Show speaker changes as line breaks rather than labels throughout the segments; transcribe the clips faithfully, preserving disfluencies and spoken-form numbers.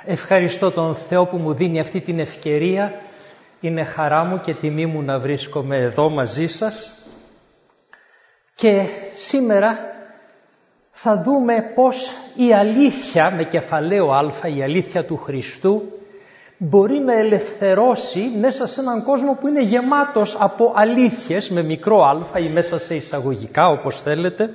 Ευχαριστώ τον Θεό που μου δίνει αυτή την ευκαιρία. Είναι χαρά μου και τιμή μου να βρίσκομαι εδώ μαζί σας. Και σήμερα θα δούμε πώς η αλήθεια με κεφαλαίο Α, η αλήθεια του Χριστού, μπορεί να ελευθερώσει μέσα σε έναν κόσμο που είναι γεμάτος από αλήθειες με μικρό α ή μέσα σε εισαγωγικά, όπως θέλετε.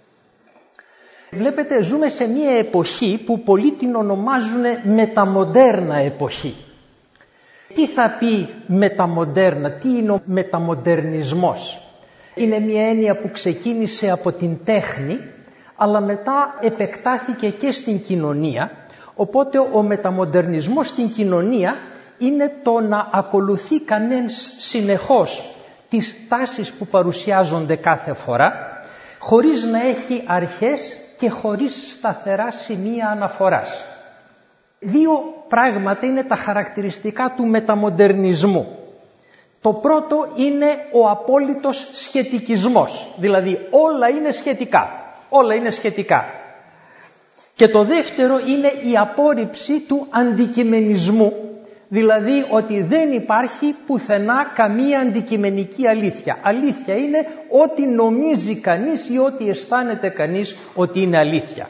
Βλέπετε, ζούμε σε μια εποχή που πολλοί την ονομάζουν μεταμοντέρνα εποχή. Τι θα πει μεταμοντέρνα, τι είναι ο μεταμοντερνισμός? Είναι μια έννοια που ξεκίνησε από την τέχνη, αλλά μετά επεκτάθηκε και στην κοινωνία. Οπότε ο μεταμοντερνισμός στην κοινωνία είναι το να ακολουθεί κανένας συνεχώς τις τάσεις που παρουσιάζονται κάθε φορά, χωρίς να έχει αρχές και χωρίς σταθερά σημεία αναφοράς. Δύο πράγματα είναι τα χαρακτηριστικά του μεταμοντερνισμού. Το πρώτο είναι ο απόλυτος σχετικισμός, δηλαδή όλα είναι σχετικά, όλα είναι σχετικά. Και το δεύτερο είναι η απόρριψη του αντικειμενισμού, δηλαδή ότι δεν υπάρχει πουθενά καμία αντικειμενική αλήθεια. Αλήθεια είναι ό,τι νομίζει κανείς ή ό,τι αισθάνεται κανείς ότι είναι αλήθεια.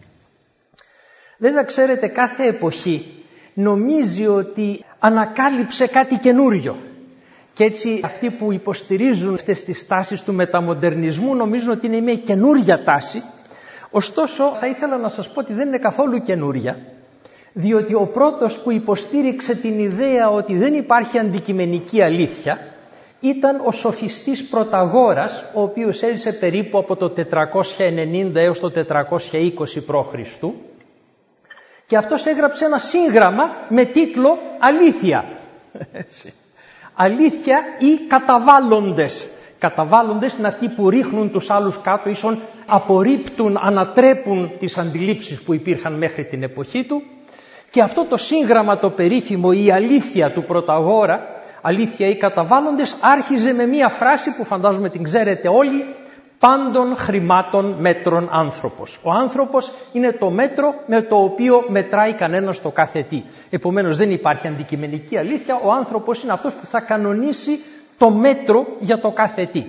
Βέβαια, ξέρετε, κάθε εποχή νομίζει ότι ανακάλυψε κάτι καινούριο. Και έτσι αυτοί που υποστηρίζουν αυτές τις τάσεις του μεταμοντερνισμού νομίζουν ότι είναι μια καινούρια τάση. Ωστόσο, θα ήθελα να σας πω ότι δεν είναι καθόλου καινούρια, διότι ο πρώτος που υποστήριξε την ιδέα ότι δεν υπάρχει αντικειμενική αλήθεια ήταν ο σοφιστής Πρωταγόρας, ο οποίος έζησε περίπου από το τετρακόσια ενενήντα έως το τετρακόσια είκοσι προ Χριστού, και αυτός έγραψε ένα σύγγραμμα με τίτλο «Αλήθεια». Έτσι. Αλήθεια ή καταβάλλοντες. Καταβάλλοντες είναι αυτοί που ρίχνουν τους άλλους κάτω, ίσον απορρίπτουν, ανατρέπουν τις αντιλήψεις που υπήρχαν μέχρι την εποχή του. Και αυτό το σύγγραμμα το περίφημο, η αλήθεια του Πρωταγόρα, αλήθεια ή καταβάλλοντες, άρχιζε με μία φράση που φαντάζομαι την ξέρετε όλοι: πάντων χρημάτων μέτρων άνθρωπος. Ο άνθρωπος είναι το μέτρο με το οποίο μετράει κανένας το κάθε τι. Επομένως δεν υπάρχει αντικειμενική αλήθεια, ο άνθρωπος είναι αυτός που θα κανονίσει το μέτρο για το κάθε τι.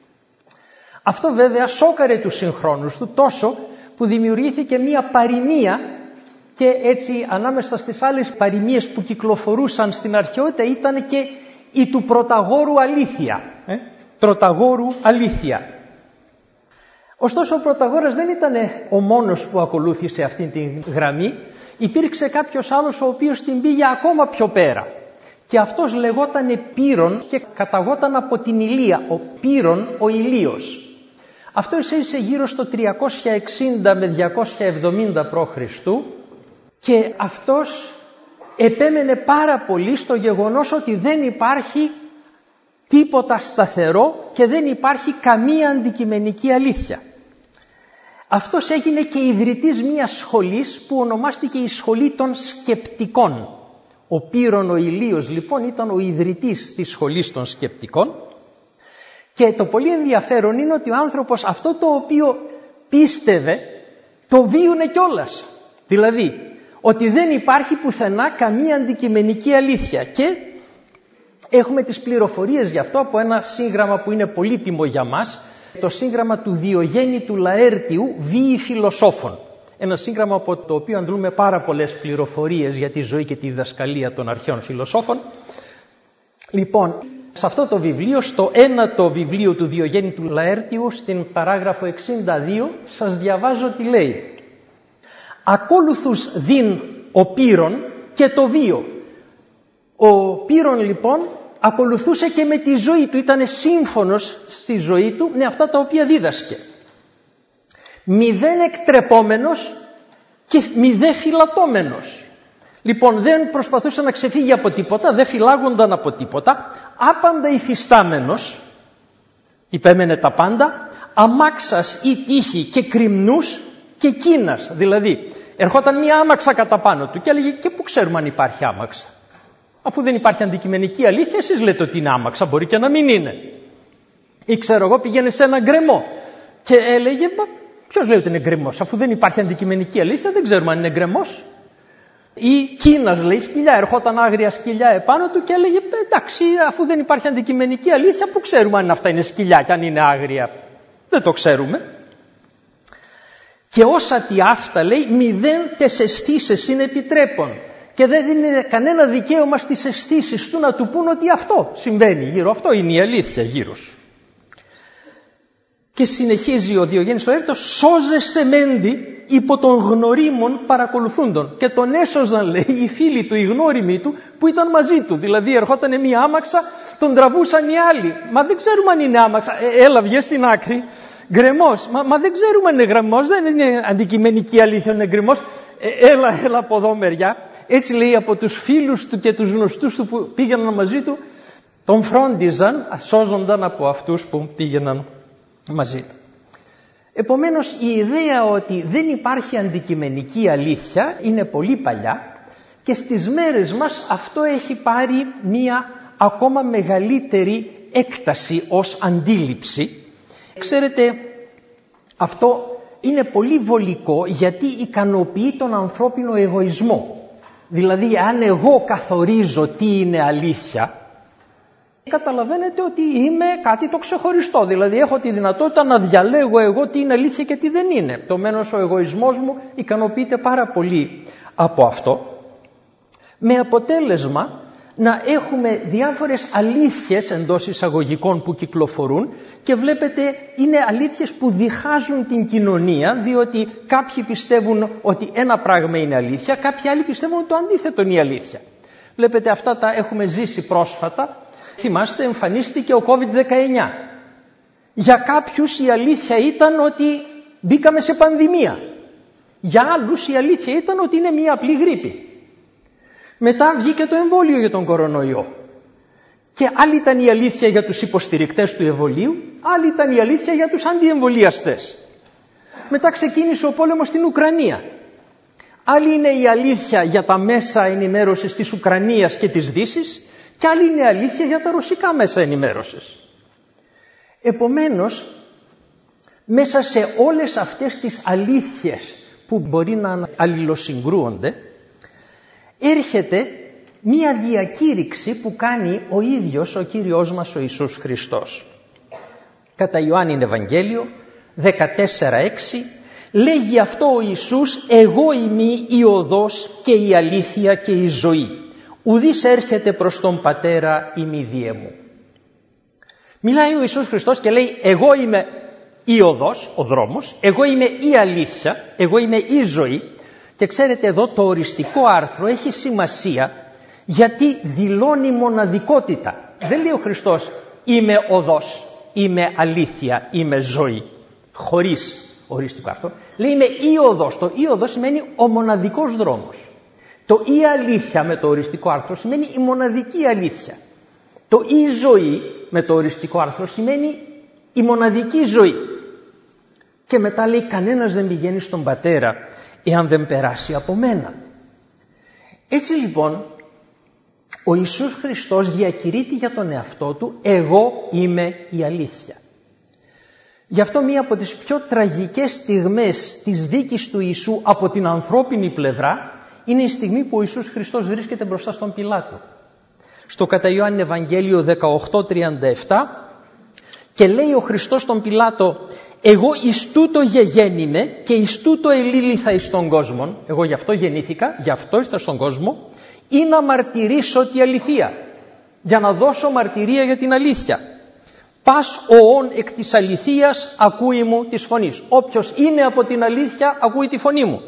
Αυτό βέβαια σόκαρε τους συγχρόνους του τόσο που δημιουργήθηκε μία παροιμία, και έτσι ανάμεσα στις άλλες παροιμίες που κυκλοφορούσαν στην αρχαιότητα ήταν και η του Πρωταγόρου αλήθεια. Ε? Πρωταγόρου αλήθεια. Ωστόσο ο Πρωταγόρας δεν ήταν ο μόνος που ακολούθησε αυτήν την γραμμή. Υπήρξε κάποιος άλλος ο οποίος την πήγε ακόμα πιο πέρα. Και αυτός λεγόταν Πύρων και καταγόταν από την Ηλία, ο Πύρων ο Ηλίος. Αυτός έζησε γύρω στο τριακόσια εξήντα με διακόσια εβδομήντα προ Χριστού και αυτός επέμενε πάρα πολύ στο γεγονός ότι δεν υπάρχει τίποτα σταθερό και δεν υπάρχει καμία αντικειμενική αλήθεια. Αυτός έγινε και ιδρυτής μιας σχολής που ονομάστηκε η Σχολή των Σκεπτικών. Ο Πύρων ο Ηλίος λοιπόν ήταν ο ιδρυτής της Σχολής των Σκεπτικών, και το πολύ ενδιαφέρον είναι ότι ο άνθρωπος αυτό το οποίο πίστευε το βίωνε κιόλας. Δηλαδή ότι δεν υπάρχει πουθενά καμία αντικειμενική αλήθεια, και έχουμε τις πληροφορίες γι' αυτό από ένα σύγγραμμα που είναι πολύτιμο για μας, το σύγγραμμα του Διογέννη του Λαέρτιου, Βίοι Φιλοσόφων. Ένα σύγγραμμα από το οποίο αντλούμε πάρα πολλές πληροφορίες για τη ζωή και τη διδασκαλία των αρχαίων φιλοσόφων. Λοιπόν, σε αυτό το βιβλίο, στο ένατο βιβλίο του Διογέννη του Λαέρτιου, στην παράγραφο εξήντα δύο, σας διαβάζω τι λέει. «Ακόλουθους διν ο Πύρων και το βίο». Ο Πύρων λοιπόν ακολουθούσε και με τη ζωή του, ήταν σύμφωνος στη ζωή του με αυτά τα οποία δίδασκε. Μηδέν εκτρεπόμενος και μηδέ φυλατώμενος. Λοιπόν, δεν προσπαθούσε να ξεφύγει από τίποτα, δεν φυλάγονταν από τίποτα, άπαντα υφιστάμενος, υπέμενε τα πάντα, αμάξας ή τύχη και κρυμνούς και κίνας. Δηλαδή, ερχόταν μία άμαξα κατά πάνω του και έλεγε, και πού ξέρουμε αν υπάρχει άμαξα? Αφού δεν υπάρχει αντικειμενική αλήθεια, εσείς λέτε ότι είναι άμαξα, μπορεί και να μην είναι. Ή ξέρω εγώ, πήγαινε σε ένα γκρεμό και έλεγε, ποιος λέει ότι είναι γκρεμός? Αφού δεν υπάρχει αντικειμενική αλήθεια, δεν ξέρουμε αν είναι γκρεμός. Ή Κίνας, λέει, σκυλιά. Ερχόταν άγρια σκυλιά επάνω του και έλεγε εντάξει, αφού δεν υπάρχει αντικειμενική αλήθεια, πού ξέρουμε αν αυτά είναι σκυλιά και αν είναι άγρια? Δεν το ξέρουμε. Και όσα τι αυτά, λέει, μηδέν τες αισθήσεις είναι επιτρέπον. Και δεν δίνει κανένα δικαίωμα στις αισθήσεις του να του πούν ότι αυτό συμβαίνει γύρω. Αυτό είναι η αλήθεια γύρω σου. Και συνεχίζει ο Διογέννης ο Έρητος, σώζεστε μέντι υπό των γνωρίμων παρακολουθούντων. Και τον έσωζαν, λέει, οι φίλοι του, οι γνώριμοι του που ήταν μαζί του. Δηλαδή ερχόταν μία άμαξα, τον τραβούσαν οι άλλοι. Μα δεν ξέρουμε αν είναι άμαξα. Ε, έλα, βγες στην άκρη. Γκρεμός. Μα, μα δεν ξέρουμε αν είναι γκρεμός. Δεν είναι αντικειμενική αλήθεια, είναι γκρεμός. Ε, έλα, έλα από εδώ μεριά. Έτσι, λέει, από τους φίλους του και τους γνωστούς του που πήγαιναν μαζί του, τον φρόντιζαν, σώζονταν από αυτούς που πήγαιναν μαζί του. Επομένως, η ιδέα ότι δεν υπάρχει αντικειμενική αλήθεια είναι πολύ παλιά και στις μέρες μας αυτό έχει πάρει μία ακόμα μεγαλύτερη έκταση ως αντίληψη. Ξέρετε, αυτό είναι πολύ βολικό γιατί ικανοποιεί τον ανθρώπινο εγωισμό. Δηλαδή, αν εγώ καθορίζω τι είναι αλήθεια, καταλαβαίνετε ότι είμαι κάτι το ξεχωριστό. Δηλαδή, έχω τη δυνατότητα να διαλέγω εγώ τι είναι αλήθεια και τι δεν είναι. Επομένως, ο εγωισμός μου ικανοποιείται πάρα πολύ από αυτό. Με αποτέλεσμα να έχουμε διάφορες αλήθειες εντός εισαγωγικών που κυκλοφορούν και βλέπετε είναι αλήθειες που διχάζουν την κοινωνία, διότι κάποιοι πιστεύουν ότι ένα πράγμα είναι αλήθεια, κάποιοι άλλοι πιστεύουν ότι το αντίθετο είναι η αλήθεια. Βλέπετε, αυτά τα έχουμε ζήσει πρόσφατα. Θυμάστε, εμφανίστηκε ο κόβιντ δεκαεννιά. Για κάποιους η αλήθεια ήταν ότι μπήκαμε σε πανδημία. Για άλλους η αλήθεια ήταν ότι είναι μια απλή γρίπη. Μετά βγήκε το εμβόλιο για τον κορονοϊό. Και άλλη ήταν η αλήθεια για τους υποστηρικτές του εμβολίου, άλλη ήταν η αλήθεια για τους αντιεμβολιαστές. Μετά ξεκίνησε ο πόλεμος στην Ουκρανία. Άλλη είναι η αλήθεια για τα μέσα ενημέρωσης της Ουκρανίας και της Δύσης και άλλη είναι η αλήθεια για τα ρωσικά μέσα ενημέρωσης. Επομένως, μέσα σε όλες αυτές τις αλήθειες που μπορεί να αλληλοσυγκρούονται, έρχεται μία διακήρυξη που κάνει ο ίδιος ο Κύριος μας ο Ιησούς Χριστός. Κατά Ιωάννην Ευαγγέλιο δεκατέσσερα έξι λέγει αυτό ο Ιησούς, εγώ είμαι η οδός και η αλήθεια και η ζωή. Ουδής έρχεται προς τον Πατέρα ημιδίε μου. Μιλάει ο Ιησούς Χριστός και λέει, εγώ είμαι η οδός, ο δρόμος, εγώ είμαι η αλήθεια, εγώ είμαι η ζωή. Και ξέρετε, εδώ το οριστικό άρθρο έχει σημασία γιατί δηλώνει μοναδικότητα. Δεν λέει ο Χριστός είμαι οδός, είμαι αλήθεια, είμαι ζωή, χωρίς οριστικό άρθρο. Λέει είμαι η οδός. Το η οδός σημαίνει ο μοναδικός δρόμος. Το η αλήθεια με το οριστικό άρθρο σημαίνει η μοναδική αλήθεια. Το η ζωή με το οριστικό άρθρο σημαίνει η μοναδική ζωή. Και μετά λέει κανένας δεν πηγαίνει στον Πατέρα εάν δεν περάσει από μένα. Έτσι λοιπόν ο Ιησούς Χριστός διακηρύττει για τον εαυτό του εγώ είμαι η αλήθεια. Γι' αυτό μία από τις πιο τραγικές στιγμές της δίκης του Ιησού από την ανθρώπινη πλευρά είναι η στιγμή που ο Ιησούς Χριστός βρίσκεται μπροστά στον Πιλάτο. Στο κατά Ιωάννην Ευαγγέλιο δεκαοκτώ τριάντα επτά και λέει ο Χριστός στον Πιλάτο, εγώ εις τούτο γεγέννημαι και εις τούτο ελήλυθα εις τον κόσμο, εγώ γι' αυτό γεννήθηκα, γι' αυτό ήρθα στον κόσμο, ή να μαρτυρήσω τη αληθεία, για να δώσω μαρτυρία για την αλήθεια. Πας οόν εκ της αληθείας ακούει μου της φωνής. Όποιος είναι από την αλήθεια ακούει τη φωνή μου.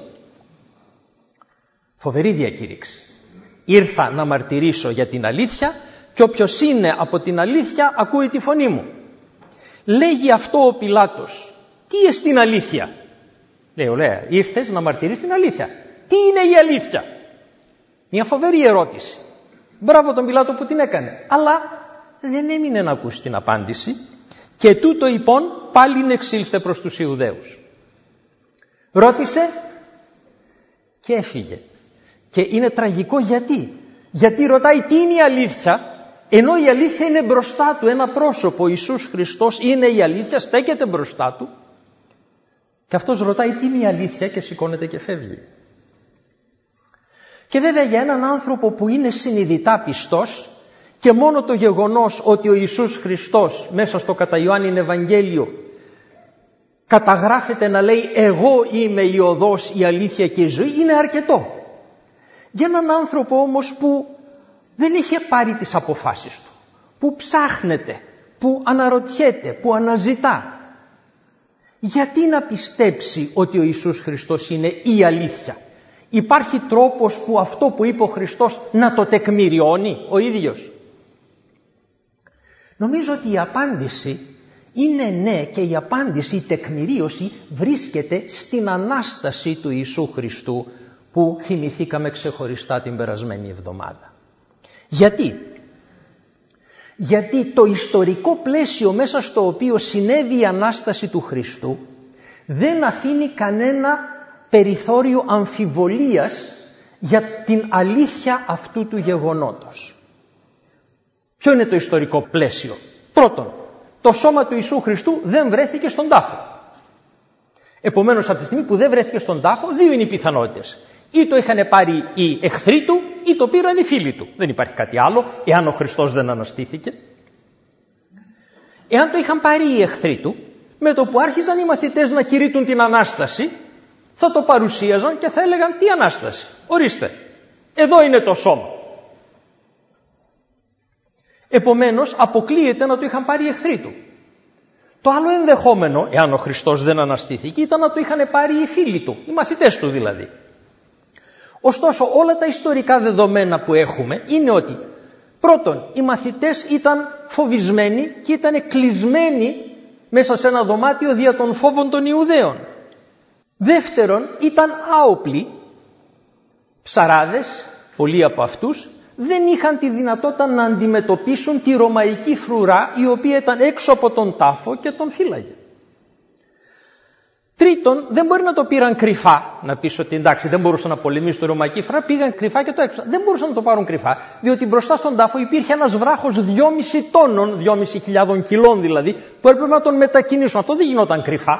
Φοβερή διακήρυξη. Ήρθα να μαρτυρήσω για την αλήθεια και όποιος είναι από την αλήθεια ακούει τη φωνή μου. Λέγει αυτό ο Πιλάτος. Τι εστιν αλήθεια? Λέει, ωραία, ήρθες να μαρτυρείς την αλήθεια. Τι είναι η αλήθεια? Μια φοβερή ερώτηση. Μπράβο τον Πιλάτο που την έκανε. Αλλά δεν έμεινε να ακούσει την απάντηση και τούτο λοιπόν πάλιν εξήλθε προς τους Ιουδαίους. Ρώτησε και έφυγε. Και είναι τραγικό γιατί. Γιατί ρωτάει τι είναι η αλήθεια, ενώ η αλήθεια είναι μπροστά του, ένα πρόσωπο, ο Ιησούς Χριστός είναι η αλήθεια, στέκεται μπροστά του και αυτός ρωτάει τι είναι η αλήθεια και σηκώνεται και φεύγει. Και βέβαια για έναν άνθρωπο που είναι συνειδητά πιστός, και μόνο το γεγονός ότι ο Ιησούς Χριστός μέσα στο κατά Ιωάννην Ευαγγέλιο καταγράφεται να λέει «Εγώ είμαι η οδός, η αλήθεια και η ζωή», είναι αρκετό. Για έναν άνθρωπο όμως που δεν είχε πάρει τις αποφάσεις του, που ψάχνεται, που αναρωτιέται, που αναζητά, γιατί να πιστέψει ότι ο Ιησούς Χριστός είναι η αλήθεια? Υπάρχει τρόπος που αυτό που είπε ο Χριστός να το τεκμηριώνει ο ίδιος? Νομίζω ότι η απάντηση είναι ναι, και η απάντηση, η τεκμηρίωση βρίσκεται στην Ανάσταση του Ιησού Χριστού που θυμηθήκαμε ξεχωριστά την περασμένη εβδομάδα. Γιατί? Γιατί το ιστορικό πλαίσιο μέσα στο οποίο συνέβη η Ανάσταση του Χριστού δεν αφήνει κανένα περιθώριο αμφιβολίας για την αλήθεια αυτού του γεγονότος. Ποιο είναι το ιστορικό πλαίσιο? Πρώτον, το σώμα του Ιησού Χριστού δεν βρέθηκε στον τάφο. Επομένως, από τη στιγμή που δεν βρέθηκε στον τάφο, δύο είναι οι πιθανότητες. Ή το είχαν πάρει οι εχθροί του, ή το πήραν οι φίλοι του. Δεν υπάρχει κάτι άλλο, εάν ο Χριστός δεν αναστήθηκε. Εάν το είχαν πάρει οι εχθροί του, με το που άρχιζαν οι μαθητές να κηρύττουν την Ανάσταση, θα το παρουσίαζαν και θα έλεγαν «Τι Ανάσταση? Ορίστε, εδώ είναι το σώμα». Επομένως, αποκλείεται να το είχαν πάρει οι εχθροί του. Το άλλο ενδεχόμενο, εάν ο Χριστός δεν αναστήθηκε, ήταν να το είχαν πάρει οι φίλοι του, οι μαθητές του δηλαδή. Ωστόσο, όλα τα ιστορικά δεδομένα που έχουμε είναι ότι πρώτον, οι μαθητές ήταν φοβισμένοι και ήταν κλεισμένοι μέσα σε ένα δωμάτιο δια των φόβων των Ιουδαίων. Δεύτερον, ήταν άοπλοι, ψαράδες, πολλοί από αυτούς δεν είχαν τη δυνατότητα να αντιμετωπίσουν τη ρωμαϊκή φρουρά, η οποία ήταν έξω από τον τάφο και τον φύλαγε. Τρίτον, δεν μπορεί να το πήραν κρυφά, να πεις ότι εντάξει δεν μπορούσαν να πολεμήσουν τη ρωμαϊκή φρουρά, πήγαν κρυφά και το έξω. Δεν μπορούσαν να το πάρουν κρυφά, διότι μπροστά στον τάφο υπήρχε ένας βράχος δυόμισι τόνων, δυόμισι χιλιάδων κιλών δηλαδή, που έπρεπε να τον μετακινήσουν. Αυτό δεν γινόταν κρυφά.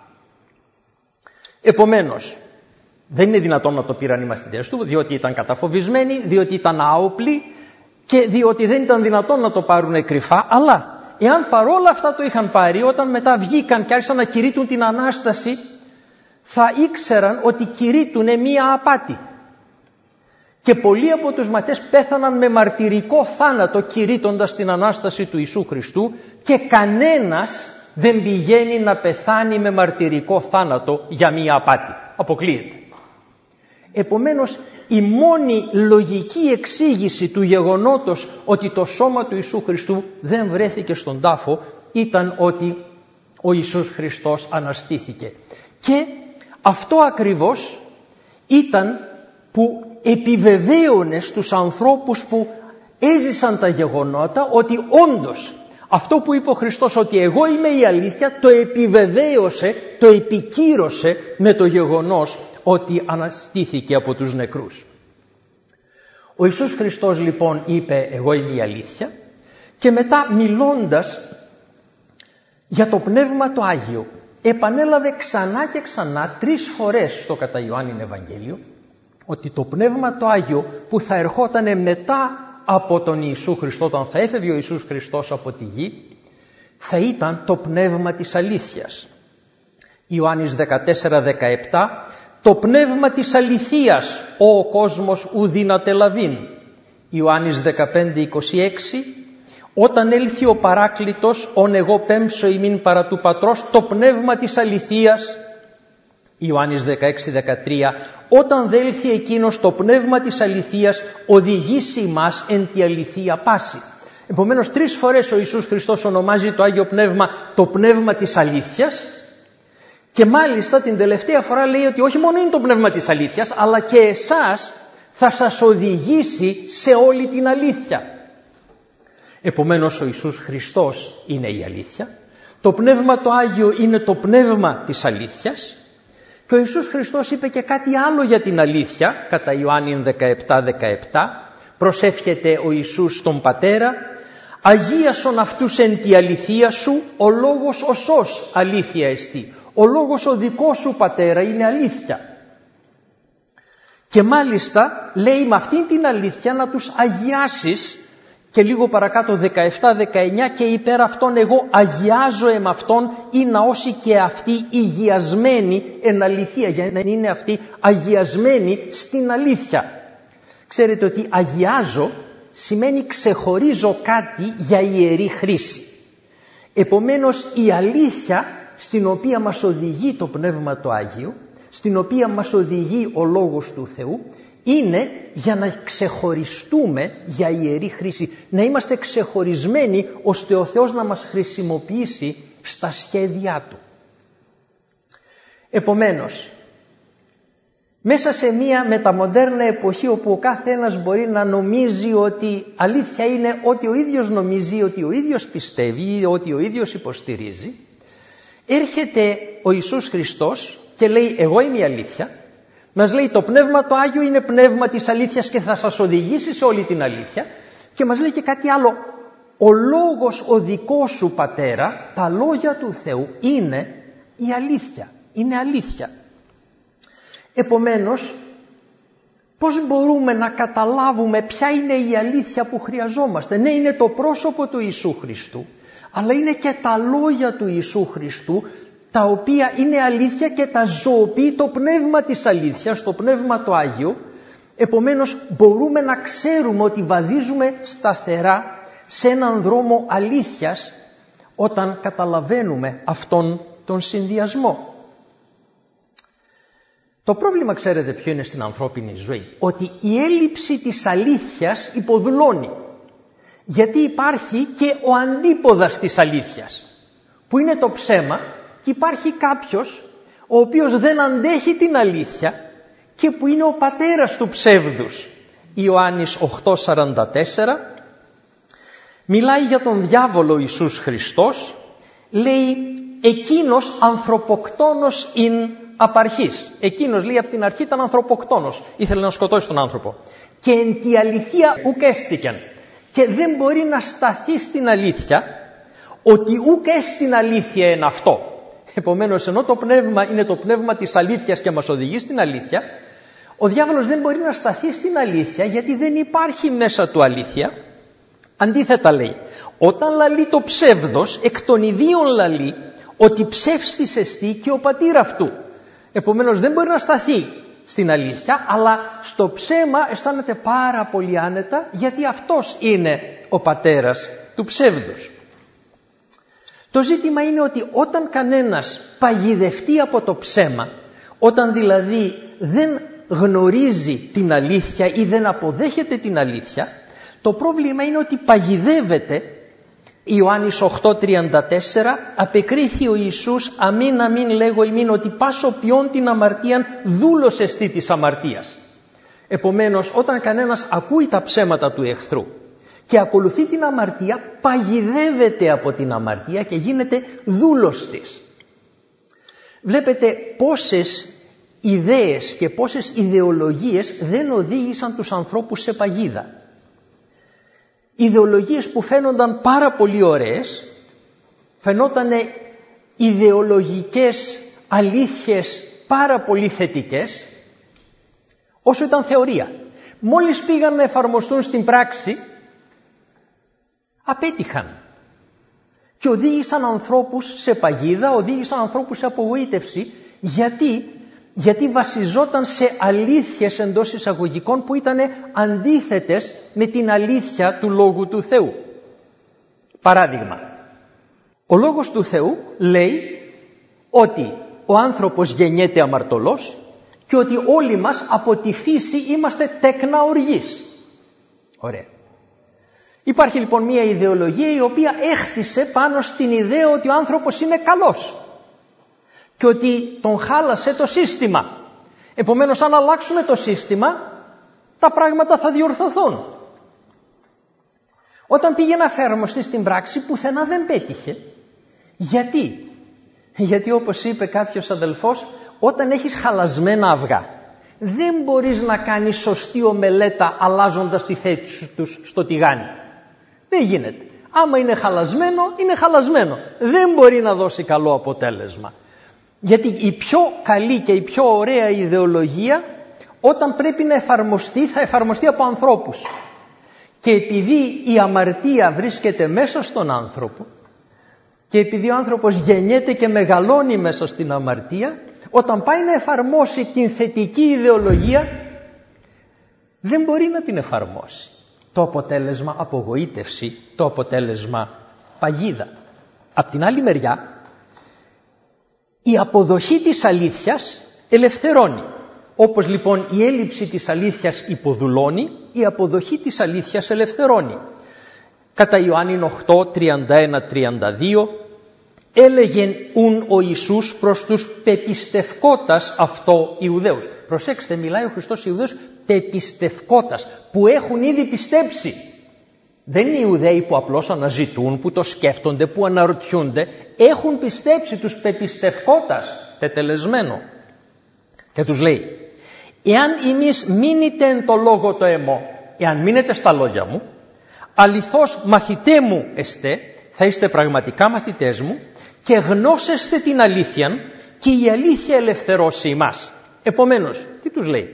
Επομένως, δεν είναι δυνατόν να το πήραν οι μαθητές του, διότι ήταν καταφοβισμένοι, διότι ήταν άοπλοι και διότι δεν ήταν δυνατόν να το πάρουν κρυφά. Αλλά εάν παρόλα αυτά το είχαν πάρει, όταν μετά βγήκαν και άρχισαν να κηρύττουν την Ανάσταση, θα ήξεραν ότι κηρύττουν μία απάτη. Και πολλοί από τους μαθητές πέθαναν με μαρτυρικό θάνατο κηρύττοντας την Ανάσταση του Ιησού Χριστού, και κανένας δεν πηγαίνει να πεθάνει με μαρτυρικό θάνατο για μία απάτη. Αποκλείεται. Επομένως, η μόνη λογική εξήγηση του γεγονότος ότι το σώμα του Ιησού Χριστού δεν βρέθηκε στον τάφο ήταν ότι ο Ιησούς Χριστός αναστήθηκε. Και αυτό ακριβώς ήταν που επιβεβαίωνε στους ανθρώπους που έζησαν τα γεγονότα ότι όντως αυτό που είπε ο Χριστός, ότι εγώ είμαι η αλήθεια, το επιβεβαίωσε, το επικύρωσε με το γεγονός ότι αναστήθηκε από τους νεκρούς. Ο Ιησούς Χριστός λοιπόν είπε εγώ είμαι η αλήθεια, και μετά μιλώντας για το Πνεύμα το Άγιο επανέλαβε ξανά και ξανά τρεις φορές στο κατά Ιωάννην Ευαγγέλιο ότι το Πνεύμα το Άγιο που θα ερχόταν μετά από τον Ιησού Χριστό, όταν θα έφευγε ο Ιησούς Χριστός από τη γη, θα ήταν το Πνεύμα της αλήθειας. Ιωάννης δεκατέσσερα δεκαεπτά, το πνεύμα της αληθείας, ο κόσμος ουδή να τελαβήν. Ιωάννης δεκαπέντε είκοσι έξι, όταν έλθει ο Παράκλητος, ον εγώ πέμψω ημίν παρά του Πατρός, το πνεύμα της αληθείας. Ιωάννης δεκαέξι δεκατρία, όταν δέλθει εκείνος το πνεύμα της αληθείας, οδηγήσει μας εν τη αληθεία πάση. Επομένως, τρεις φορές ο Ιησούς Χριστός ονομάζει το Άγιο Πνεύμα το πνεύμα της αλήθειας, και μάλιστα την τελευταία φορά λέει ότι όχι μόνο είναι το πνεύμα της αλήθειας, αλλά και εσάς θα σας οδηγήσει σε όλη την αλήθεια. Επομένως ο Ιησούς Χριστός είναι η αλήθεια, το Πνεύμα το Άγιο είναι το πνεύμα της αλήθειας, και ο Ιησούς Χριστός είπε και κάτι άλλο για την αλήθεια, κατά Ιωάννην δεκαεπτά δεκαεπτά, προσεύχεται ο Ιησούς στον Πατέρα, αγίασον αυτούς εν τη αληθεία σου, ο λόγος ο σως αλήθεια εστί. Ο λόγος ο δικός σου Πατέρα είναι αλήθεια. Και μάλιστα λέει με αυτήν την αλήθεια να τους αγιάσεις, και λίγο παρακάτω δεκαεπτά δεκαεννιά, και υπέρ αυτών εγώ αγιάζω εμ αυτών ή να όσοι και αυτοί υγιασμένοι εν αληθεία, για να είναι αυτοί αγιασμένοι στην αλήθεια. Ξέρετε ότι αγιάζω σημαίνει ξεχωρίζω κάτι για ιερή χρήση. Επομένως η αλήθεια στην οποία μας οδηγεί το Πνεύμα το Άγιο, στην οποία μας οδηγεί ο Λόγος του Θεού, είναι για να ξεχωριστούμε για ιερή χρήση, να είμαστε ξεχωρισμένοι ώστε ο Θεός να μας χρησιμοποιήσει στα σχέδιά Του. Επομένως, μέσα σε μια μεταμοντέρνα εποχή όπου ο κάθε ένας μπορεί να νομίζει ότι αλήθεια είναι ότι ο ίδιος νομίζει, ότι ο ίδιος πιστεύει ή ότι ο ίδιος υποστηρίζει, έρχεται ο Ιησούς Χριστός και λέει εγώ είμαι η αλήθεια, μας λέει το Πνεύμα το Άγιο είναι πνεύμα της αλήθειας και θα σας οδηγήσει σε όλη την αλήθεια, και μας λέει και κάτι άλλο, ο λόγος ο δικός σου Πατέρα, τα λόγια του Θεού είναι η αλήθεια, είναι αλήθεια. Επομένως, πώς μπορούμε να καταλάβουμε ποια είναι η αλήθεια που χρειαζόμαστε? Ναι, είναι το πρόσωπο του Ιησού Χριστού, αλλά είναι και τα λόγια του Ιησού Χριστού, τα οποία είναι αλήθεια και τα ζωοποιεί το πνεύμα της αλήθειας, το Πνεύμα το Άγιο. Επομένως μπορούμε να ξέρουμε ότι βαδίζουμε σταθερά σε έναν δρόμο αλήθειας όταν καταλαβαίνουμε αυτόν τον συνδυασμό. Το πρόβλημα, ξέρετε ποιο είναι στην ανθρώπινη ζωή? Ότι η έλλειψη της αλήθειας υποδουλώνει. Γιατί υπάρχει και ο αντίποδας της αλήθειας, που είναι το ψέμα, και υπάρχει κάποιος ο οποίος δεν αντέχει την αλήθεια και που είναι ο πατέρας του ψεύδους. Ιωάννης οκτώ σαράντα τέσσερα μιλάει για τον διάβολο Ιησούς Χριστός, λέει εκείνος ανθρωποκτόνος ειν απαρχής. Εκείνος, λέει, από την αρχή ήταν ανθρωποκτόνος, ήθελε να σκοτώσει τον άνθρωπο. Και εν τη αληθεία ουκ έστηκεν, και δεν μπορεί να σταθεί στην αλήθεια, ότι ουκ έστιν αλήθεια εν αυτό. Επομένως, ενώ το πνεύμα είναι το πνεύμα της αλήθειας και μας οδηγεί στην αλήθεια, ο διάβολος δεν μπορεί να σταθεί στην αλήθεια γιατί δεν υπάρχει μέσα του αλήθεια. Αντίθετα λέει, όταν λαλεί το ψεύδος, εκ των ιδίων λαλεί ότι ψεύστης εστί και ο πατήρ αυτού. Επομένως δεν μπορεί να σταθεί στην αλήθεια, αλλά στο ψέμα αισθάνεται πάρα πολύ άνετα, γιατί αυτός είναι ο πατέρας του ψεύδους. Το ζήτημα είναι ότι όταν κανένας παγιδευτεί από το ψέμα, όταν δηλαδή δεν γνωρίζει την αλήθεια ή δεν αποδέχεται την αλήθεια, το πρόβλημα είναι ότι παγιδεύεται. Ιωάννης οκτώ τριάντα τέσσερα απεκρίθη ο Ιησούς αμήν αμήν λέγω ημίν ότι πάσο ποιον την αμαρτίαν δούλος εστί της αμαρτίας. Επομένως, όταν κανένας ακούει τα ψέματα του εχθρού και ακολουθεί την αμαρτία, παγιδεύεται από την αμαρτία και γίνεται δούλος της. Βλέπετε πόσες ιδέες και πόσες ιδεολογίες δεν οδήγησαν τους ανθρώπους σε παγίδα. Ιδεολογίες που φαίνονταν πάρα πολύ ωραίες, φαινότανε ιδεολογικές αλήθειες πάρα πολύ θετικές, όσο ήταν θεωρία. Μόλις πήγαν να εφαρμοστούν στην πράξη, απέτυχαν και οδήγησαν ανθρώπους σε παγίδα, οδήγησαν ανθρώπους σε απογοήτευση. Γιατί? Γιατί βασιζόταν σε αλήθειες εντός εισαγωγικών που ήταν αντίθετες με την αλήθεια του Λόγου του Θεού. Παράδειγμα, ο Λόγος του Θεού λέει ότι ο άνθρωπος γεννιέται αμαρτωλός και ότι όλοι μας από τη φύση είμαστε τέκνα οργής. Ωραία. Υπάρχει λοιπόν μια ιδεολογία η οποία έχτισε πάνω στην ιδέα ότι ο άνθρωπος είναι καλός και ότι τον χάλασε το σύστημα. Επομένως, αν αλλάξουμε το σύστημα, τα πράγματα θα διορθωθούν. Όταν πήγε να εφαρμοστεί στην πράξη, πουθενά δεν πέτυχε. Γιατί? Γιατί όπως είπε κάποιος αδελφός, όταν έχεις χαλασμένα αυγά, δεν μπορείς να κάνεις σωστή ομελέτα αλλάζοντας τη θέση τους στο τηγάνι. Δεν γίνεται. Άμα είναι χαλασμένο, είναι χαλασμένο. Δεν μπορεί να δώσει καλό αποτέλεσμα. Γιατί η πιο καλή και η πιο ωραία ιδεολογία Όταν πρέπει να εφαρμοστεί, θα εφαρμοστεί από ανθρώπους. Και επειδή η αμαρτία βρίσκεται μέσα στον άνθρωπο και επειδή ο άνθρωπος γεννιέται και μεγαλώνει μέσα στην αμαρτία, όταν πάει να εφαρμόσει την θετική ιδεολογία, δεν μπορεί να την εφαρμόσει. Το αποτέλεσμα απογοήτευση, το αποτέλεσμα παγίδα. Απ' την άλλη μεριά, η αποδοχή της αλήθειας ελευθερώνει. Όπως λοιπόν η έλλειψη της αλήθειας υποδουλώνει, η αποδοχή της αλήθειας ελευθερώνει. Κατά Ιωάννην οκτώ, τριάντα ένα τριάντα δύο, έλεγεν ουν ο Ιησούς προς τους πεπιστευκότας αυτό Ιουδαίους. Προσέξτε, μιλάει ο Χριστός Ιουδαίους πεπιστευκότας, που έχουν ήδη πιστέψει. Δεν είναι οι Ιουδαίοι που απλώς αναζητούν, που το σκέφτονται, που αναρωτιούνται. Έχουν πιστέψει, τους πεπιστευκότας, τετελεσμένο. Και τους λέει, εάν εμείς μείνετε εν το λόγο το εμό, εάν μείνετε στα λόγια μου, αληθώς μαθητέ μου εστέ, θα είστε πραγματικά μαθητές μου και γνώσεστε την αλήθεια και η αλήθεια ελευθερώσει εμάς. Επομένως, τι τους λέει?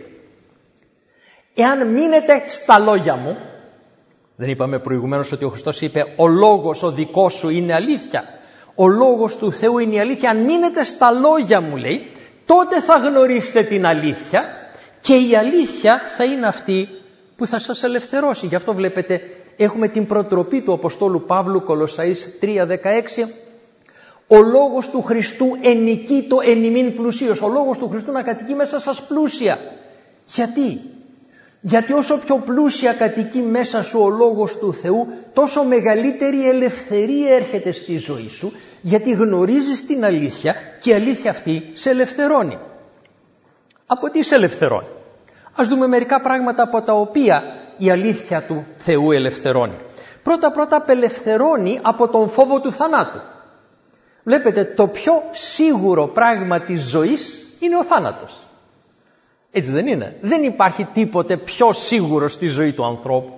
Εάν μείνετε στα λόγια μου, δεν είπαμε προηγουμένως ότι ο Χριστός είπε ο λόγος ο δικός σου είναι αλήθεια, ο λόγος του Θεού είναι η αλήθεια. Αν μείνετε στα λόγια μου, λέει, τότε θα γνωρίσετε την αλήθεια και η αλήθεια θα είναι αυτή που θα σας ελευθερώσει. Γι' αυτό βλέπετε έχουμε την προτροπή του Αποστόλου Παύλου, Κολοσσαείς τρία δεκαέξι, ο λόγος του Χριστού ενικείτο εν ημίν πλουσίος. Ο λόγος του Χριστού να κατοικεί μέσα σας πλούσια. Γιατί? Γιατί όσο πιο πλούσια κατοικεί μέσα σου ο λόγος του Θεού, τόσο μεγαλύτερη ελευθερία έρχεται στη ζωή σου, γιατί γνωρίζεις την αλήθεια και η αλήθεια αυτή σε ελευθερώνει. Από τι σε ελευθερώνει? Ας δούμε μερικά πράγματα από τα οποία η αλήθεια του Θεού ελευθερώνει. Πρώτα πρώτα απελευθερώνει από τον φόβο του θανάτου. Βλέπετε, το πιο σίγουρο πράγμα της ζωής είναι ο θάνατος. Έτσι δεν είναι? Δεν υπάρχει τίποτε πιο σίγουρο στη ζωή του ανθρώπου.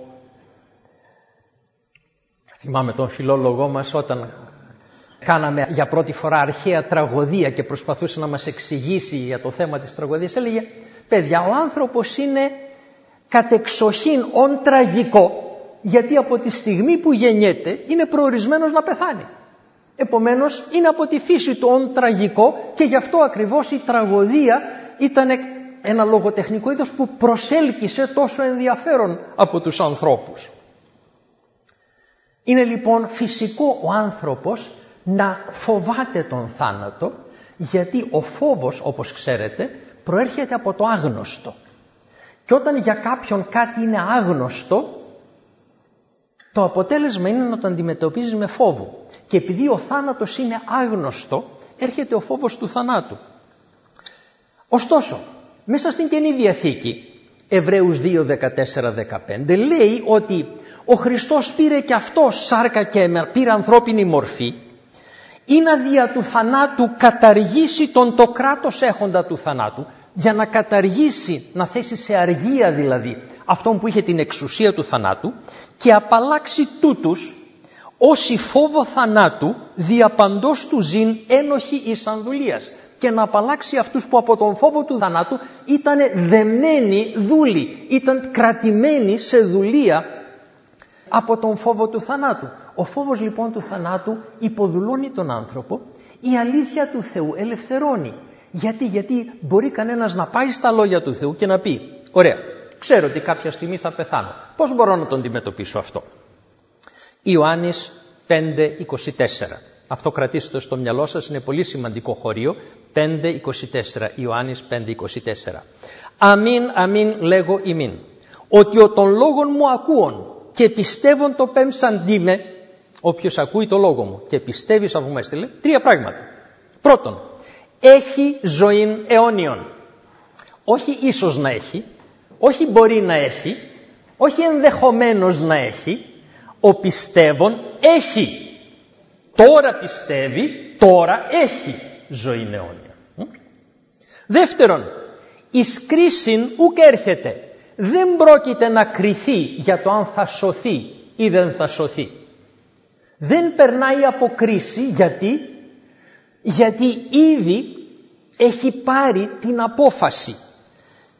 Θυμάμαι τον φιλόλογό μας όταν κάναμε για πρώτη φορά αρχαία τραγωδία και προσπαθούσε να μας εξηγήσει για το θέμα της τραγωδίας. Έλεγε, παιδιά, ο άνθρωπος είναι κατεξοχήν ον τραγικό, γιατί από τη στιγμή που γεννιέται είναι προορισμένος να πεθάνει. Επομένως είναι από τη φύση του ον τραγικό και γι' αυτό ακριβώς η τραγωδία ήταν ένα λογοτεχνικό είδος που προσέλκυσε τόσο ενδιαφέρον από τους ανθρώπους. Είναι λοιπόν φυσικό ο άνθρωπος να φοβάται τον θάνατο, γιατί ο φόβος, όπως ξέρετε, προέρχεται από το άγνωστο. Και όταν για κάποιον κάτι είναι άγνωστο, το αποτέλεσμα είναι να το αντιμετωπίζει με φόβο. Και επειδή ο θάνατος είναι άγνωστο, έρχεται ο φόβος του θανάτου. Ωστόσο, μέσα στην Καινή Διαθήκη, Εβραίους δύο δεκατέσσερα δεκαπέντε, λέει ότι ο Χριστός πήρε και αυτός σάρκα και αίμα, πήρε ανθρώπινη μορφή, ή να δια του θανάτου καταργήσει τον το κράτος έχοντα του θανάτου, για να καταργήσει, να θέσει σε αργία δηλαδή αυτόν που είχε την εξουσία του θανάτου και απαλλάξει τούτους όσοι φόβο θανάτου διαπαντός του ζήν ένοχοι εις ανδουλίας, και να απαλλάξει αυτούς που από τον φόβο του θανάτου ήταν δεμένοι δούλοι, ήταν κρατημένοι σε δουλεία από τον φόβο του θανάτου. Ο φόβος λοιπόν του θανάτου υποδουλώνει τον άνθρωπο, η αλήθεια του Θεού ελευθερώνει. Γιατί, γιατί μπορεί κανένας να πάει στα λόγια του Θεού και να πει, ωραία, ξέρω ότι κάποια στιγμή θα πεθάνω, πώς μπορώ να τον αντιμετωπίσω αυτό? Ιωάννης πέντε είκοσι τέσσερα. Αυτό κρατήστε το στο μυαλό σας, είναι πολύ σημαντικό χωρίο. πέντε είκοσι τέσσερα, Ιωάννης πέντε είκοσι τέσσερα. Αμήν, αμήν λέγω ημίν, ότι ο των λόγων μου ακούων και πιστεύουν το πέμψαντί με, όποιος ακούει το λόγο μου και πιστεύει σαν που με έστειλε, τρία πράγματα. Πρώτον, έχει ζωήν αιώνιον. Όχι ίσως να έχει, όχι μπορεί να έχει, όχι ενδεχομένως να έχει, ο πιστεύων έχει. Τώρα πιστεύει, τώρα έχει ζωή αιώνια. Δεύτερον, εις κρίσιν ουκ έρχεται. Δεν πρόκειται να κριθεί για το αν θα σωθεί ή δεν θα σωθεί. Δεν περνάει από κρίση, γιατί, γιατί ήδη έχει πάρει την απόφαση.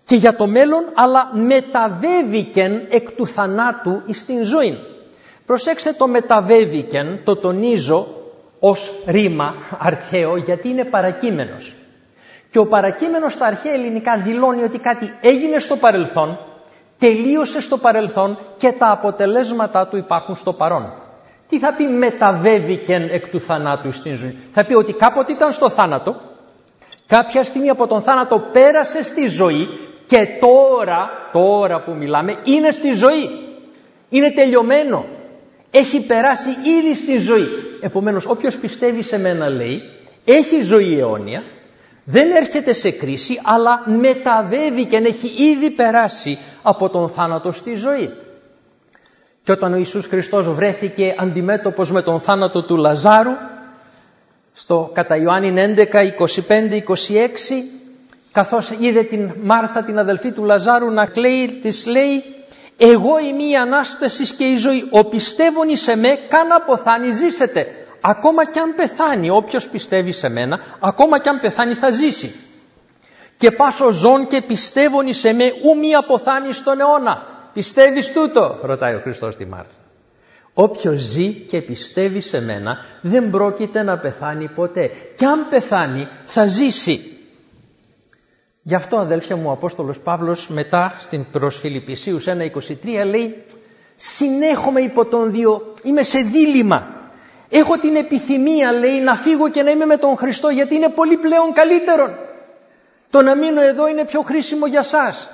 και για το μέλλον, αλλά μεταβέβηκεν εκ του θανάτου εις την ζωή. Προσέξτε, το μεταβέβηκεν το τονίζω ως ρήμα αρχαίο, γιατί είναι παρακείμενος. Και ο παρακείμενος στα αρχαία ελληνικά δηλώνει ότι κάτι έγινε στο παρελθόν, τελείωσε στο παρελθόν και τα αποτελέσματά του υπάρχουν στο παρόν. Τι θα πει μεταβέβηκεν εκ του θανάτου στην ζωή? Θα πει ότι κάποτε ήταν στο θάνατο, κάποια στιγμή από τον θάνατο πέρασε στη ζωή και τώρα, τώρα που μιλάμε, είναι στη ζωή. Είναι τελειωμένο. Έχει περάσει ήδη στη ζωή. Επομένως, όποιος πιστεύει σε μένα, λέει, έχει ζωή αιώνια, δεν έρχεται σε κρίση, αλλά μεταβέβει και έχει ήδη περάσει από τον θάνατο στη ζωή. Και όταν ο Ιησούς Χριστός βρέθηκε αντιμέτωπος με τον θάνατο του Λαζάρου, στο κατά Ιωάννη έντεκα, είκοσι πέντε είκοσι έξι, καθώς είδε την Μάρθα, την αδελφή του Λαζάρου, να κλαίει, της λέει: «Εγώ είμαι η Ανάσταση και η ζωή. Ο πιστεύων σε με, καν αποθάνει ζήσετε». Ακόμα κι αν πεθάνει, όποιος πιστεύει σε μένα, ακόμα κι αν πεθάνει θα ζήσει. «Και πάσο ζών και πιστεύων σε με, ου μη αποθάνει στον αιώνα». Πιστεύεις τούτο? Ρωτάει ο Χριστός τη Μάρθα. Όποιος ζει και πιστεύει σε μένα δεν πρόκειται να πεθάνει ποτέ. Και αν πεθάνει θα ζήσει. Γι' αυτό, αδέλφια μου, ο Απόστολος Παύλος μετά στην προς Φιλιππισίους ένα είκοσι τρία λέει: «Συνέχομαι υπό τον δύο, είμαι σε δίλημμα. Έχω την επιθυμία», λέει, «να φύγω και να είμαι με τον Χριστό, γιατί είναι πολύ πλέον καλύτερον. Το να μείνω εδώ είναι πιο χρήσιμο για σας».